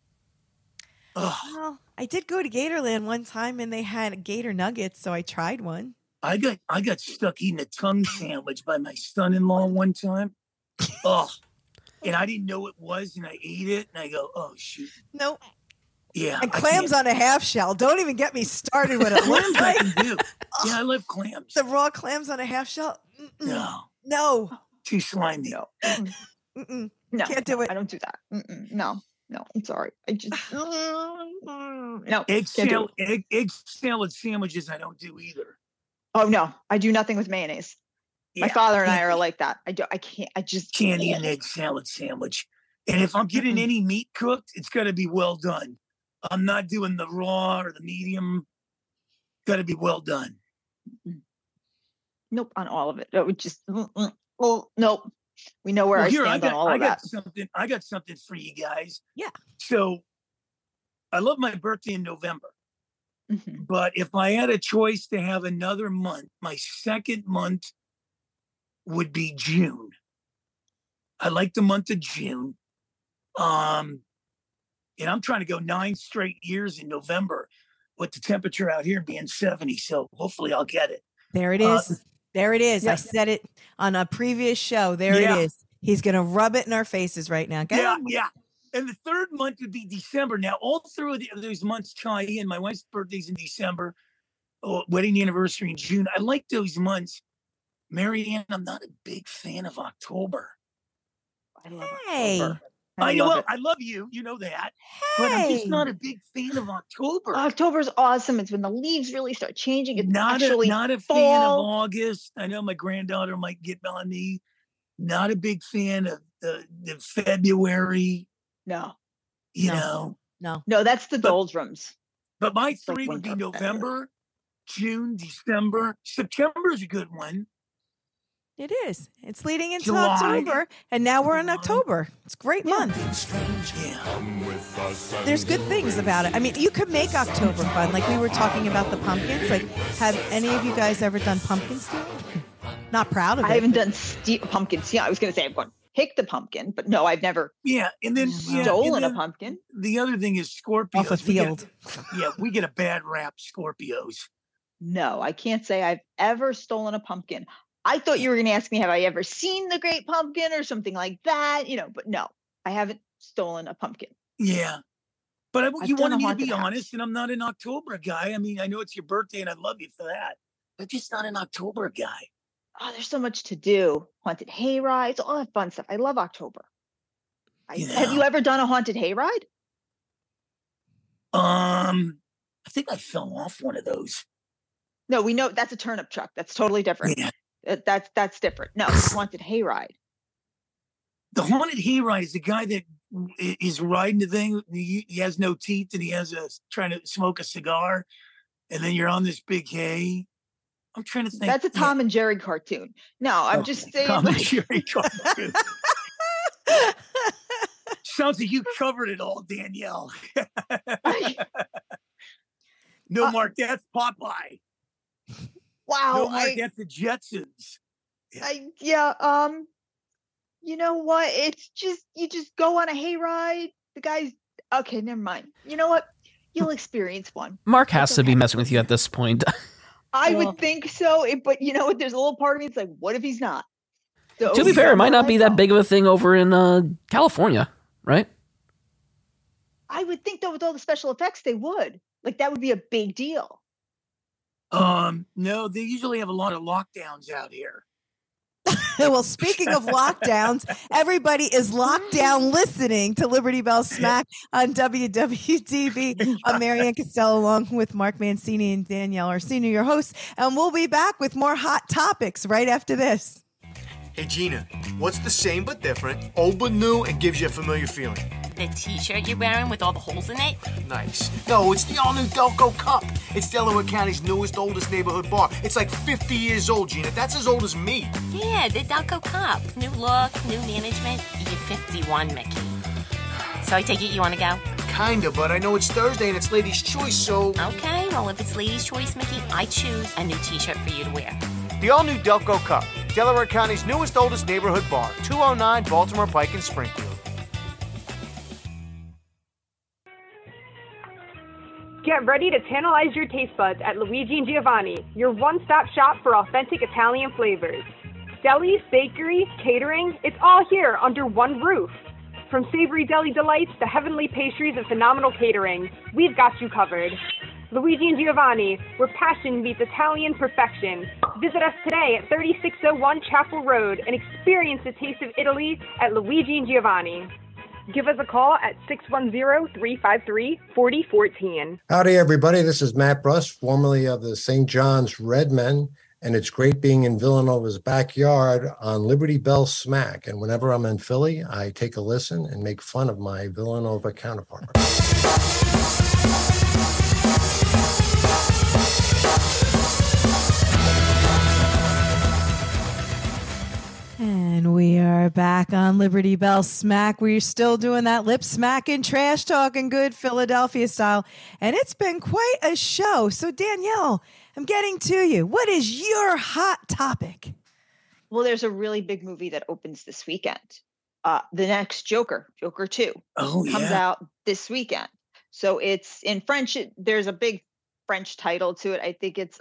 S2: Well, I did go to Gatorland one time and they had gator nuggets, so I tried one.
S3: I got stuck eating a tongue sandwich by my son-in-law one time. Oh, and I didn't know it was, and I ate it, and I go, oh shoot.
S2: Nope.
S3: Yeah.
S2: And
S3: I
S2: clams
S3: can't-
S2: on a half shell. Don't even get me started with it.
S3: Clams I can do. Yeah, I love clams.
S2: The raw clams on a half shell?
S3: No,
S2: No.
S3: too slimy.
S2: Mm-mm.
S4: No,
S2: Can't do it.
S4: I don't do that. No, I'm sorry. I just no.
S3: Egg
S4: can't do it.
S3: salad sandwiches I don't do either.
S4: Oh no, I do nothing with mayonnaise. My
S3: Yeah,
S4: father and I
S3: can't-
S4: are like that. I can't. I just
S3: Can't eat an egg salad sandwich. And if I'm getting any meat cooked, it's got to be well done. I'm not doing the raw or the medium. Got to be well done.
S4: Nope on all of it. It would just nope. We know where I stand on all of that.
S3: I got something for you guys.
S2: Yeah.
S3: So I love my birthday in November.
S4: Mhm.
S3: But if I had a choice to have another month, my second month would be June. I like the month of June. And I'm trying to go 9 straight years in November with the temperature out here being 70. So hopefully I'll get it.
S2: There it is. There it is.
S4: yeah.
S2: I said it on a previous show. There
S3: Yeah.
S2: it is. He's going to rub it in our faces right now. Go
S3: Yeah,
S2: ahead.
S3: yeah. And the third month would be December. Now, all through those months tie in. My wife's birthday's in December, wedding anniversary in June. I like those months. Marianne, I'm not a big fan of October.
S4: I love
S2: Hey.
S4: October.
S3: I know.
S4: love
S3: Well,
S4: it.
S3: I love you. You know that. But I'm just
S2: Hey.
S3: not a big fan of October.
S4: October's awesome. It's when the leaves really start changing. It's
S3: Not
S4: actually
S3: a fan of
S4: fall.
S3: August. I know my granddaughter might get on me. Not a big fan of the February.
S4: No,
S3: You
S2: No.
S3: know.
S4: no, that's the
S3: But-
S4: doldrums.
S3: But my
S4: like
S3: three would be
S4: winter.
S3: November, June, December. September is a good one.
S2: It is. It's leading into
S3: July.
S2: October, and now we're in October. It's a great month.
S3: Yeah.
S2: There's good things about it. I mean, you could make October fun. Like we were talking about the pumpkins. Like, have any of you guys ever done pumpkin stew? Not proud of it.
S4: I haven't done pumpkins. Yeah, I was going to say I'm going to pick the pumpkin, but no, I've never
S3: Yeah. And then
S4: stolen
S3: and
S4: a pumpkin.
S3: The other thing is Scorpios.
S2: Off a field.
S3: We get a bad rap, Scorpios.
S4: No, I can't say I've ever stolen a pumpkin. I thought you were going to ask me, have I ever seen the Great Pumpkin or something like that? But no, I haven't stolen a pumpkin.
S3: Yeah. But
S4: I've
S3: you
S4: done
S3: wanted
S4: a
S3: me to
S4: haunted
S3: be
S4: house.
S3: honest, and I'm not an October guy. I mean, I know it's your birthday and I love you for that. But just not an October guy.
S4: there's so much to do. Haunted hayrides, all that fun stuff. I love October. Have you ever done a haunted hayride?
S3: I think I fell off one of those.
S4: No, we know that's a turnip truck. That's totally different.
S3: Yeah.
S4: That's different. No, haunted hayride.
S3: The haunted hayride is the guy that is riding the thing. He has no teeth and he has trying to smoke a cigar, and then you're on this big hay. I'm trying to think.
S4: That's a Tom and Jerry cartoon. No, I'm just saying.
S3: Tom and Jerry cartoon. Sounds like you covered it all, Danielle. No, Mark, that's Popeye.
S4: Wow.
S3: No, Mark, that's the Jetsons.
S4: You know what? It's just, you just go on a hayride. The guy's, okay, never mind. You know what? You'll experience one.
S5: Mark has to be messing with you at this point.
S4: I would think so, but you know what? There's a little part of me that's like, what if he's not? So,
S5: to be fair, it might not be that big of a thing over in California, right?
S4: I would think that with all the special effects, they would. Like, that would be a big deal.
S3: No, they usually have a lot of lockdowns out here.
S2: Well, speaking of lockdowns, everybody is locked down listening to Liberty Bell Smack on WWDB. I'm Marianne Costello along with Mark Mancini and Danielle Orsino, your hosts, and we'll be back with more hot topics right after this.
S10: Hey, Gina, what's the same but different, old but new, and gives you a familiar feeling?
S6: The t-shirt you're wearing with all the holes in it?
S10: Nice. No, it's the all-new Delco Cup. It's Delaware County's newest, oldest neighborhood bar. It's like 50 years old, Gina. That's as old as me.
S6: Yeah, the Delco Cup. New look, new management. You're 51, Mickey. So I take it you want to go?
S10: Kinda, but I know it's Thursday and it's Ladies' Choice, so...
S6: Okay, well, if it's Ladies' Choice, Mickey, I choose a new t-shirt for you to wear.
S10: The all-new Delco Cup. Delaware County's newest, oldest neighborhood bar. 209 Baltimore Pike in Springfield.
S7: Get ready to tantalize your taste buds at Luigi and Giovanni, your one-stop shop for authentic Italian flavors. Delis, bakery, catering, it's all here under one roof. From savory deli delights to heavenly pastries and phenomenal catering, we've got you covered. Luigi and Giovanni, where passion meets Italian perfection. Visit us today at 3601 Chapel Road and experience the taste of Italy at Luigi and Giovanni. Give us a call at 610-353-4014.
S12: Howdy, everybody. This is Matt Bruss, formerly of the St. John's Redmen, and it's great being in Villanova's backyard on Liberty Bell Smack. And whenever I'm in Philly, I take a listen and make fun of my Villanova counterpart.
S2: And we are back on Liberty Bell Smack. We're still doing that lip smacking, trash talking, good Philadelphia style. And it's been quite a show. So, Danielle, I'm getting to you. What is your hot topic?
S4: Well, there's a really big movie that opens this weekend. The next Joker 2, comes out this weekend. So it's in French. There's a big French title to it. I think it's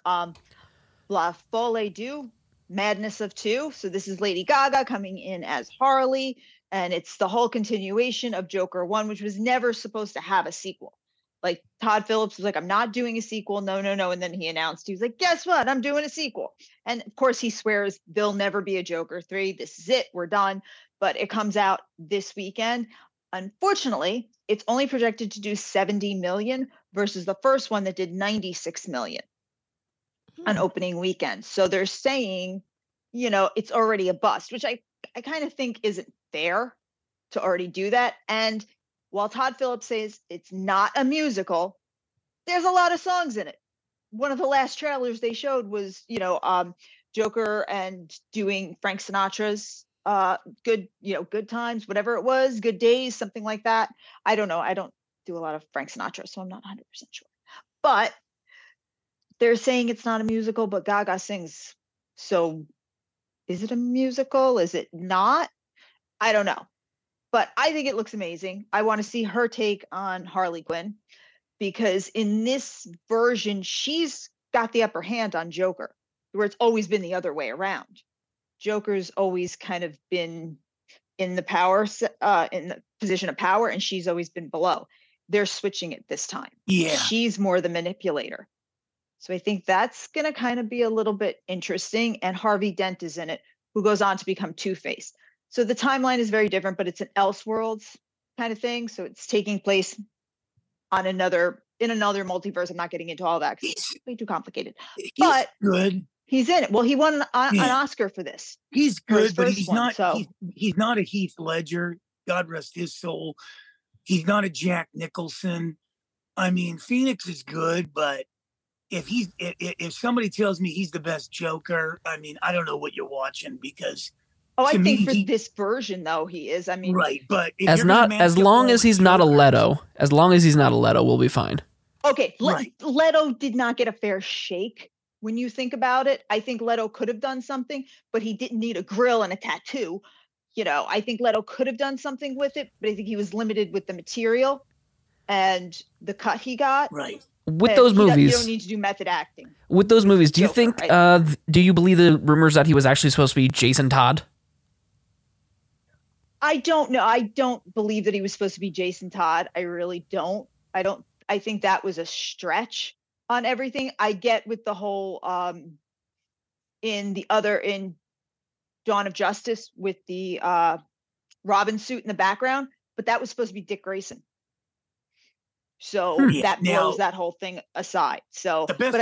S4: La Folie du Madness of Two. So this is Lady Gaga coming in as Harley, and it's the whole continuation of Joker 1, which was never supposed to have a sequel. Like, Todd Phillips was like, I'm not doing a sequel. No. And then he announced, he was like, guess what? I'm doing a sequel. And of course he swears there'll never be a Joker 3. This is it. We're done. But it comes out this weekend. Unfortunately, it's only projected to do 70 million versus the first one that did 96 million on opening weekend. So they're saying, it's already a bust, which I kind of think isn't fair to already do that. And while Todd Phillips says it's not a musical, there's a lot of songs in it. One of the last trailers they showed was, Joker and doing Frank Sinatra's Good Times, whatever it was, Good Days, something like that. I don't know. I don't do a lot of Frank Sinatra, so I'm not 100% sure. But they're saying it's not a musical, but Gaga sings. So is it a musical? Is it not? I don't know. But I think it looks amazing. I want to see her take on Harley Quinn, because in this version, she's got the upper hand on Joker, where it's always been the other way around. Joker's always kind of been in the position of power, and she's always been below. They're switching it this time.
S3: Yeah.
S4: She's more the manipulator. So I think that's going to kind of be a little bit interesting. And Harvey Dent is in it, who goes on to become Two-Face. So the timeline is very different, but it's an Elseworlds kind of thing. So it's taking place on in another multiverse. I'm not getting into all that because it's way too complicated. But
S3: good.
S4: He's in it. Well, he won an Oscar for this.
S3: He's good, but he's
S4: one,
S3: not. He's not a Heath Ledger. God rest his soul. He's not a Jack Nicholson. I mean, Phoenix is good, but if somebody tells me he's the best Joker, I mean, I don't know what you're watching because.
S4: Oh, I think for this version though, he is. I mean,
S3: right, but
S5: as long as he's not a Leto, we'll be fine.
S4: Okay,
S3: right.
S4: Leto did not get a fair shake. When you think about it, I think Leto could have done something, but he didn't need a grill and a tattoo. You know, I think Leto could have done something with it, but I think he was limited with the material and the cut he got.
S3: Right.
S5: With those movies,
S4: you don't need to do method acting.
S5: With those movies, do you think? Do you believe the rumors that he was actually supposed to be Jason Todd?
S4: I don't know. I don't believe that he was supposed to be Jason Todd. I really don't. I think that was a stretch on everything. I get with the whole in Dawn of Justice with the Robin suit in the background, but that was supposed to be Dick Grayson. So that blows that whole thing aside. So
S3: the best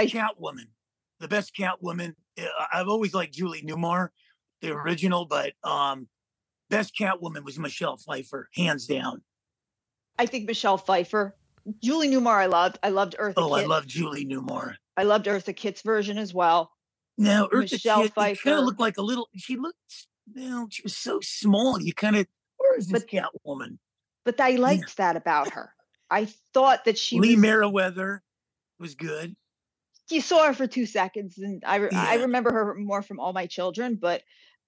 S3: Catwoman. I've always liked Julie Newmar, the original, but best Catwoman was Michelle Pfeiffer, hands down.
S4: I think Michelle Pfeiffer. Julie Newmar, I loved. I loved Eartha Kitt.
S3: I love Julie Newmar.
S4: I loved Eartha Kitt's version as well.
S3: Now, Eartha Kitt
S4: Pfeiffer
S3: kind of looked like she was so small. You kind of, where is this Catwoman?
S4: But I liked that about her. I thought that
S3: Lee Meriwether was good.
S4: You saw her for 2 seconds, and I remember her more from All My Children, but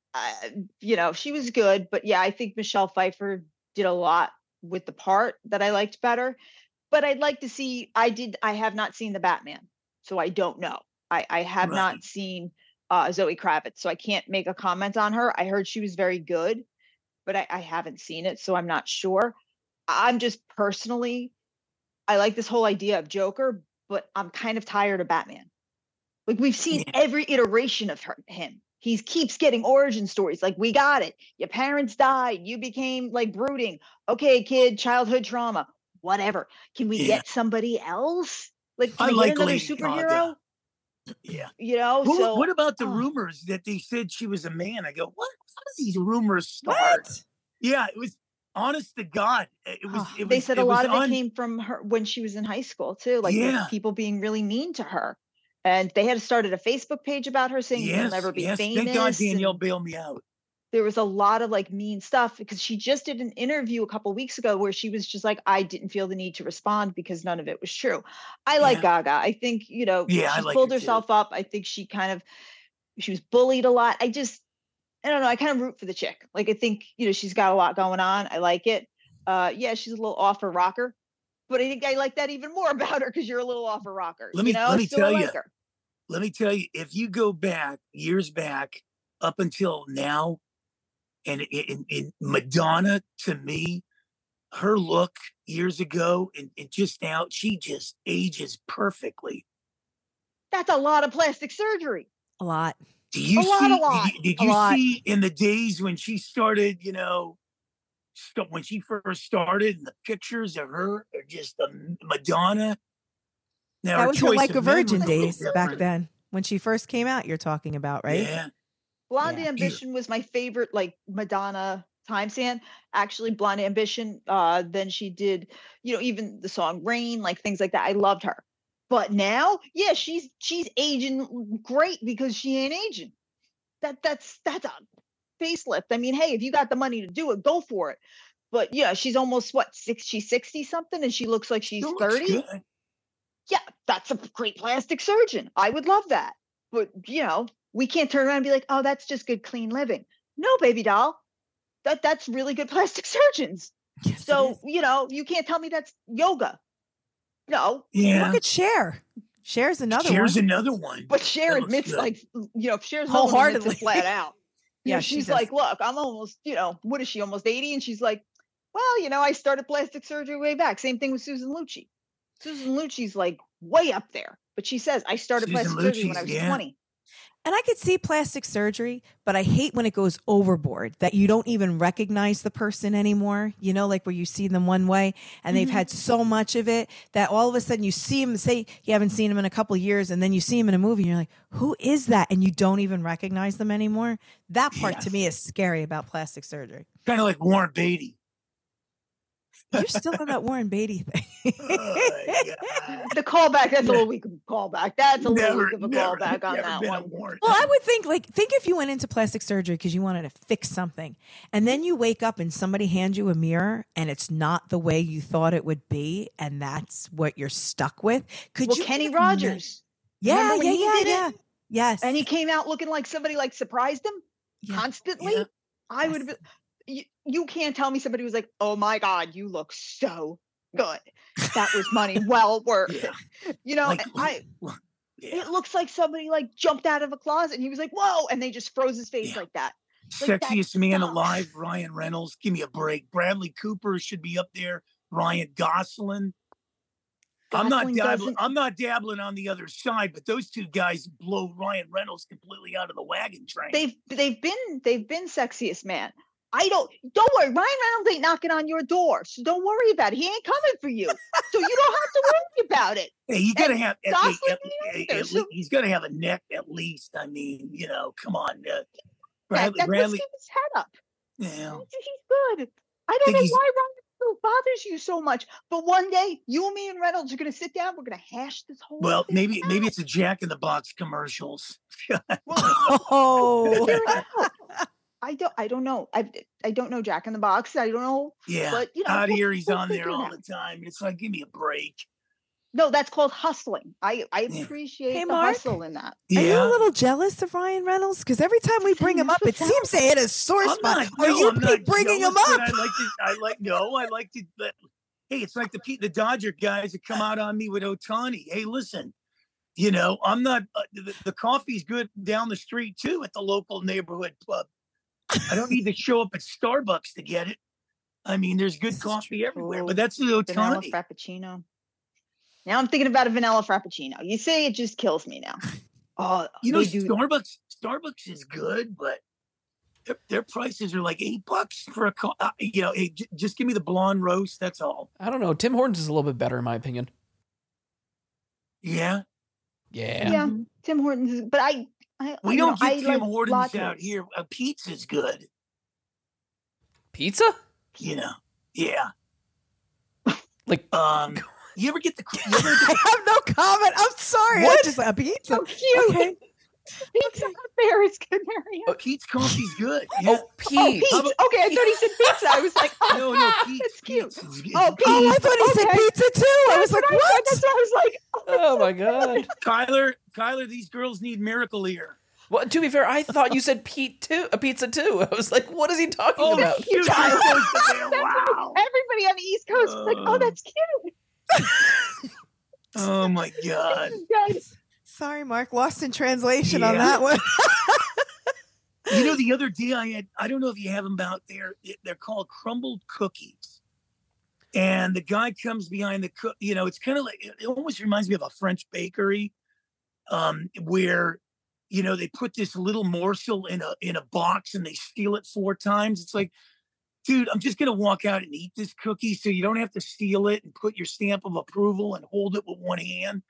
S4: she was good. But yeah, I think Michelle Pfeiffer did a lot with the part that I liked better. But I'd like to see. I have not seen the Batman, so I don't know. I have not seen Zoe Kravitz, so I can't make a comment on her. I heard she was very good, but I haven't seen it, so I'm not sure. I'm just personally, I like this whole idea of Joker, but I'm kind of tired of Batman. Like we've seen every iteration of him. He keeps getting origin stories. Like, we got it. Your parents died. You became like brooding. Okay, kid, childhood trauma, whatever. Can we get somebody else? Like, can we get another superhero?
S3: Yeah. What about the rumors that they said she was a man? I go, what? How do these rumors start?
S2: What?
S3: Yeah, it was honest to God.
S4: They said a lot of it came from her when she was in high school too. Like people being really mean to her. And they had started a Facebook page about her saying you'll never be famous.
S3: Thank God Danielle bailed me out.
S4: There was a lot of like mean stuff because she just did an interview a couple of weeks ago where she was just like, I didn't feel the need to respond because none of it was true. I like Gaga. I think, she pulled herself up. I think she was bullied a lot. I don't know. I kind of root for the chick. Like, I think, she's got a lot going on. I like it. She's a little off her rocker, but I think I like that even more about her because you're a little off her rocker. Let me
S3: tell you, if you go back years back up until now, and in Madonna, to me, her look years ago and just now, she just ages perfectly.
S4: That's a lot of plastic surgery.
S2: A lot.
S3: Do you Did you see in the days when she started, when she first started, the pictures of her are just Madonna? Now,
S2: that was her Like a Virgin days back then when she first came out. You're talking about, right?
S3: Yeah.
S4: Blonde Ambition was my favorite, like Madonna time stamp. Actually, Blonde Ambition. Then she did, even the song Rain, like things like that. I loved her. But now, she's aging great because she ain't aging. That's a facelift. I mean, hey, if you got the money to do it, go for it. But yeah, she's almost she's 60 something, and she looks like she's 30. Yeah, that's a great plastic surgeon. I would love that. But we can't turn around and be like, oh, that's just good, clean living. No, baby doll. That's really good plastic surgeons. Yes, so, you can't tell me that's yoga. No.
S3: Yeah.
S2: Look at Cher. Cher's another
S3: one.
S4: But Cher admits, Cher's
S2: wholeheartedly
S4: flat out.
S2: Yeah,
S4: she's like, look, I'm almost, what is she, almost 80? And she's like, well, I started plastic surgery way back. Same thing with Susan Lucci. Susan Lucci's like way up there. But she says, I started
S3: Susan
S4: plastic surgery when I was
S3: Lucci's, yeah.
S4: 20.
S2: And I could see plastic surgery, but I hate when it goes overboard, that you don't even recognize the person anymore. You know, like where you see them one way and they've had so much of it that all of a sudden you see them, say you haven't seen them in a couple of years, and then you see them in a movie and you're like, who is that? And you don't even recognize them anymore. That part to me is scary about plastic surgery.
S3: Kind of like Warren Beatty.
S2: You're still on that Warren Beatty thing.
S4: The callback, that's a little weak of a callback. That's a little weak of a callback on that one.
S2: Well, I would think if you went into plastic surgery because you wanted to fix something, and then you wake up and somebody hands you a mirror and it's not the way you thought it would be, and that's what you're stuck with. Could you?
S4: Kenny Rogers.
S2: Yeah.
S4: Yes. And he came out looking like somebody like surprised him constantly. Yeah. I would have been. You can't tell me somebody was like, oh my God, you look so good. That was money well worth. You know, it looks like somebody like jumped out of a closet and he was like, whoa. And they just froze his face like that. Like,
S3: Sexiest man alive, Ryan Reynolds. Give me a break. Bradley Cooper should be up there. Ryan Gosling. I'm not dabbling on the other side, but those two guys blow Ryan Reynolds completely out of the wagon train.
S4: They've been sexiest man. Don't worry. Ryan Reynolds ain't knocking on your door. So don't worry about it. He ain't coming for you. So you don't have to worry about it.
S3: Hey, you gotta have he's gotta have a neck at least. I mean, you know, come on. Bradley
S4: let's keep his head up.
S3: Yeah.
S4: He's good. I don't know why Ryan Reynolds bothers you so much. But one day you, me, and Reynolds are gonna sit down, we're gonna hash this whole thing
S3: maybe
S4: out.
S3: it's a Jack in the Box commercials.
S4: I don't know. I don't know Jack in the Box. I don't know.
S3: Yeah.
S4: But you know,
S3: out here he's on there all the time. It's like, give me a break.
S4: No, that's called hustling. I appreciate the hustle in that.
S2: Are you a little jealous of Ryan Reynolds? Because every time we bring him up, it seems to hit a sore spot. You keep bringing him up.
S3: I like to. But, hey, it's like the Dodger guys that come out on me with Ohtani. Hey, listen, you know, I'm not. The coffee's good down the street too at the local neighborhood pub. I don't need to show up at Starbucks to get it. I mean, there's good coffee everywhere, but that's the Ohtani.
S4: Vanilla Frappuccino. Now I'm thinking about a vanilla Frappuccino. You say it just kills me now. Oh,
S3: you know, Starbucks is good, but their prices are like $8 for a you know, hey, just give me the blonde roast. That's all.
S5: I don't know. Tim Hortons is a little bit better in my opinion.
S3: Yeah.
S4: Yeah. Tim Hortons is, but
S3: we don't get Tim Hortons out here. Pizza's good.
S5: Pizza?
S3: You know, yeah.
S5: Like,
S3: you ever get
S2: I have no comment. I'm sorry.
S5: What?
S2: I just a pizza.
S4: So cute.
S2: Okay.
S4: Pizza there is good, Marianne.
S3: Pete's coffee's good.
S5: Yeah.
S4: Oh, Pete. Okay, I thought he said pizza. I was like,
S3: no, Pete.
S4: That's cute.
S3: Pete.
S2: I thought he said pizza too. I was like, what?
S4: That's what I was like.
S5: Oh my God.
S3: Kyler, these girls need Miracle Ear.
S5: Well, to be fair, I thought you said Pete too, a pizza too. I was like, what is he talking about?
S3: Cute.
S4: Wow. Everybody on the East Coast is like, oh, that's cute.
S3: Oh my God.
S2: Sorry, Mark, lost in translation on that one.
S3: You know, the other day I don't know if you have them out there. They're called crumbled cookies. And the guy comes behind the cook. You know, it's kind of like, it almost reminds me of a French bakery where, you know, they put this little morsel in a box and they steal it 4 times. It's like, dude, I'm just going to walk out and eat this cookie so you don't have to steal it and put your stamp of approval and hold it with one hand.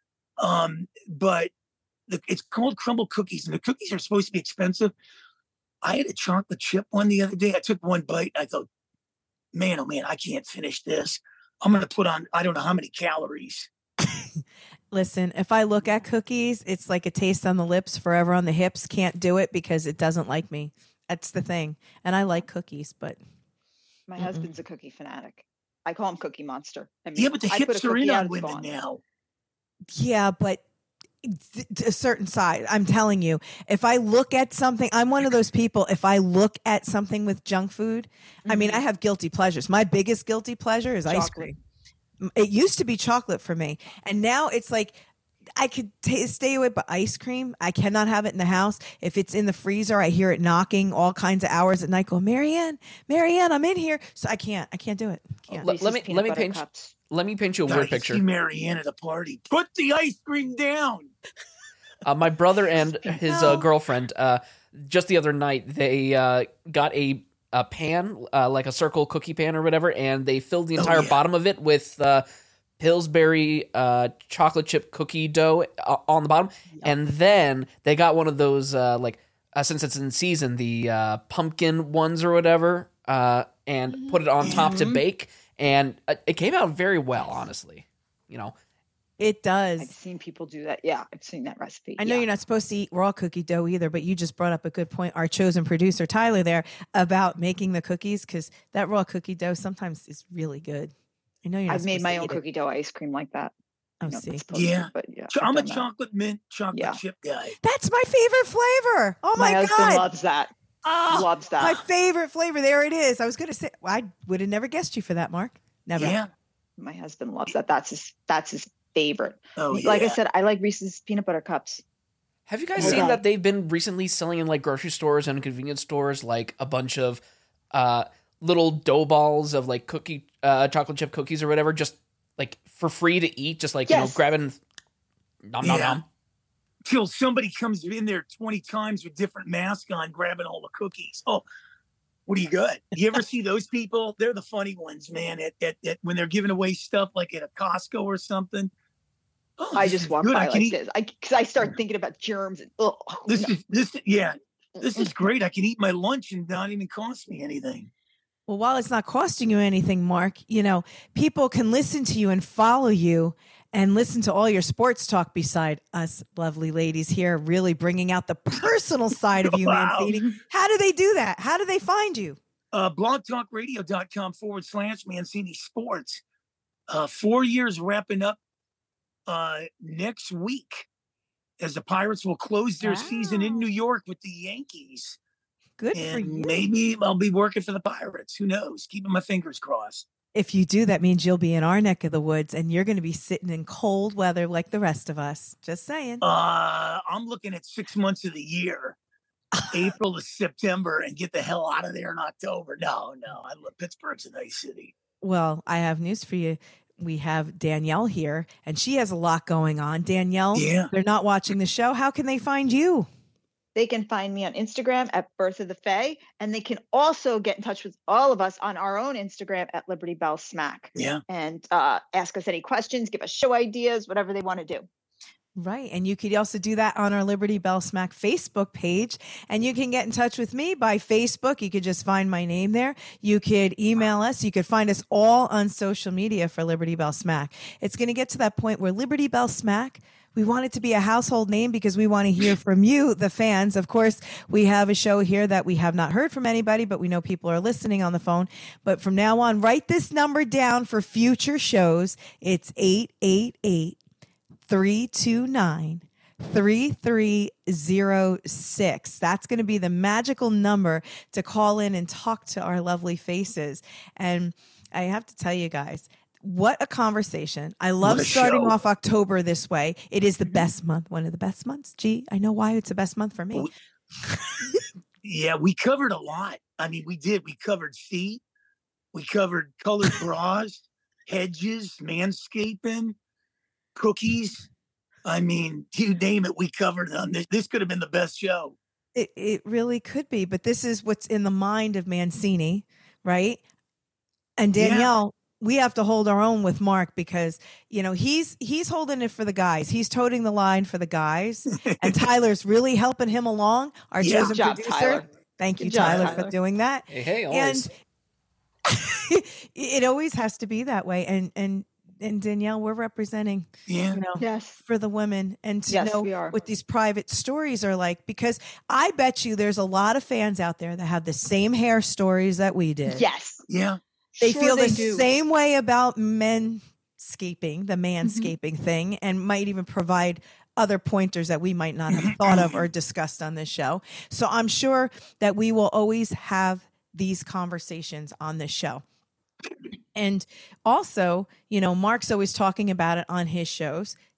S3: But it's called crumble cookies, and the cookies are supposed to be expensive. I had a chocolate chip one the other day. I took one bite. I thought, man, oh man, I can't finish this. I'm going to put on, I don't know how many calories.
S2: Listen, if I look at cookies, it's like a taste on the lips, forever on the hips. Can't do it because it doesn't like me. That's the thing. And I like cookies, but
S4: my husband's a cookie fanatic. I call him Cookie Monster. I mean,
S3: yeah, but the hips are in on women now.
S2: Yeah, but a certain side. I'm telling you, if I look at something, I'm one of those people. If I look at something with junk food, I mean, I have guilty pleasures. My biggest guilty pleasure is ice cream. It used to be chocolate for me, and now it's like I could stay away, but ice cream, I cannot have it in the house. If it's in the freezer, I hear it knocking all kinds of hours at night. Go, Marianne, I'm in here. So I can't do it. Can't.
S5: Let me paint you a weird picture.
S3: See Marianne at a party. Put the ice cream down.
S5: My brother and his girlfriend, just the other night, they got a pan, like a circle cookie pan or whatever, and they filled the entire bottom of it with Pillsbury chocolate chip cookie dough on the bottom, and then they got one of those since it's in season, the pumpkin ones or whatever, and put it on top to bake, and it came out very well, honestly.
S2: It does.
S4: I've seen people do that. Yeah, I've seen that recipe.
S2: I know you're not supposed to eat raw cookie dough either, but you just brought up a good point, our chosen producer, Tyler, there, about making the cookies, because that raw cookie dough sometimes is really good. I know you're not
S4: I've made my own
S2: eat
S4: cookie dough ice cream like that.
S2: Oh, see.
S3: But I'm a chocolate mint chocolate chip guy.
S2: That's my favorite flavor. Oh my God.
S4: husband loves that. Loves that.
S2: My favorite flavor. There it is. I was going to say, I would have never guessed you for that, Mark. Never.
S4: Yeah. My husband loves that. That's his favorite.
S3: Oh,
S4: like I said, I like Reese's peanut butter cups.
S5: Have you guys seen that they've been recently selling in like grocery stores and convenience stores like a bunch of little dough balls of like chocolate chip cookies or whatever, just like for free to eat, just like grabbing nom nom nom.
S3: Till somebody comes in there 20 times with different masks on, grabbing all the cookies. Oh, what do you got? You ever see those people? They're the funny ones, man. At when they're giving away stuff like at a Costco or something. Oh,
S4: I just walk by like this. Because I start thinking about germs. And,
S3: this is great. I can eat my lunch and not even cost me anything.
S2: Well, while it's not costing you anything, Mark, people can listen to you and follow you and listen to all your sports talk beside us lovely ladies here, really bringing out the personal side of you, Mancini. How do they do that? How do they find you?
S3: blogtalkradio.com/Mancini Sports. 4 years wrapping up next week as the Pirates will close their season in New York with the Yankees.
S2: Good for you.
S3: Maybe I'll be working for the Pirates. Who knows? Keeping my fingers crossed.
S2: If you do, that means you'll be in our neck of the woods and you're going to be sitting in cold weather like the rest of us. Just saying.
S3: I'm looking at 6 months of the year, April to September, and get the hell out of there in October. No. Pittsburgh's a nice city.
S2: Well, I have news for you. We have Danielle here, and she has a lot going on. Danielle, they're not watching the show. How can they find you?
S4: They can find me on Instagram at Birth of the Fae, and they can also get in touch with all of us on our own Instagram at Liberty Bell Smack.
S3: Yeah.
S4: And ask us any questions, give us show ideas, whatever they want to do.
S2: Right. And you could also do that on our Liberty Bell Smack Facebook page. And you can get in touch with me by Facebook. You could just find my name there. You could email us. You could find us all on social media for Liberty Bell Smack. It's going to get to that point where Liberty Bell Smack, we want it to be a household name because we want to hear from you, the fans. Of course, we have a show here that we have not heard from anybody, but we know people are listening on the phone. But from now on, write this number down for future shows. It's 888-329-3306. That's going to be the magical number to call in and talk to our lovely faces. And I have to tell you guys, what a conversation. I love starting off October this way. It is the best month, one of the best months. Gee, I know why it's the best month for me.
S3: Yeah, we covered a lot. I mean, we did. We covered feet. We covered colored bras, hedges, manscaping, cookies. I mean, you name it, we covered them. This could have been the best show.
S2: It really could be, but this is what's in the mind of Mancini, right? And Danielle, we have to hold our own with Mark because, he's holding it for the guys. He's toting the line for the guys. And Tyler's really helping him along, our chosen producer.
S4: Tyler.
S2: Thank you, Tyler, for doing that.
S5: Hey, always.
S2: And it always has to be that way. And Danielle, we're representing, for the women and to know what these private stories are like, because I bet you there's a lot of fans out there that have the same hair stories that we did.
S4: Yes.
S3: Yeah.
S2: They feel the same way about manscaping, the manscaping thing, and might even provide other pointers that we might not have thought of or discussed on this show. So I'm sure that we will always have these conversations on this show. And also, Mark's always talking about it on his shows.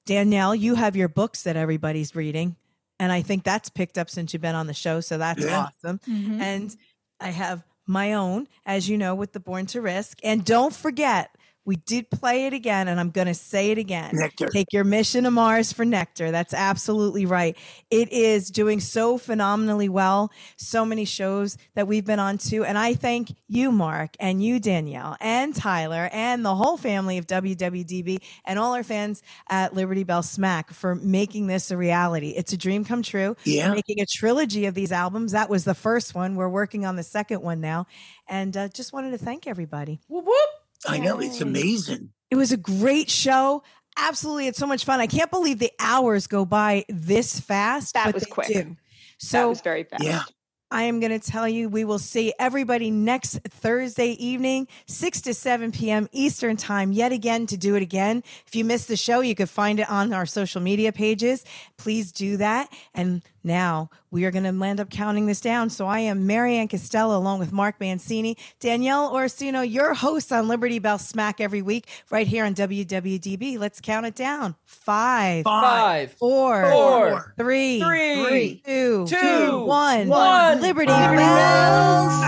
S2: Danielle, you have your books that everybody's reading. And I think that's picked up since you've been on the show. So that's awesome.
S4: Mm-hmm.
S2: And I have my own, as you know, with the Born to Risk. And don't forget, we did play it again, and I'm going to say it again.
S3: Nectar.
S2: Take your mission to Mars for Nectar. That's absolutely right. It is doing so phenomenally well. So many shows that we've been on to. And I thank you, Mark, and you, Danielle, and Tyler, and the whole family of WWDB, and all our fans at Liberty Bell Smack for making this a reality. It's a dream come true.
S3: Yeah.
S2: We're making a trilogy of these albums. That was the first one. We're working on the second one now. And just wanted to thank everybody.
S5: Whoop, whoop.
S3: I know, it's amazing.
S2: It was a great show. Absolutely. It's so much fun. I can't believe the hours go by this fast.
S4: That
S2: but
S4: was
S2: they
S4: quick.
S2: do. So
S4: That was very fast.
S3: Yeah.
S2: I am going to tell you, we will see everybody next Thursday evening, 6 to 7 p.m. Eastern time, yet again to do it again. If you missed the show, you could find it on our social media pages. Please do that. And now we are going to end up counting this down. So I am Marianne Costello along with Mark Mancini, Danielle Orsino, your host on Liberty Bell Smack every week right here on WWDB. Let's count it down. 5, 4, 3, 2, 1. Liberty Bells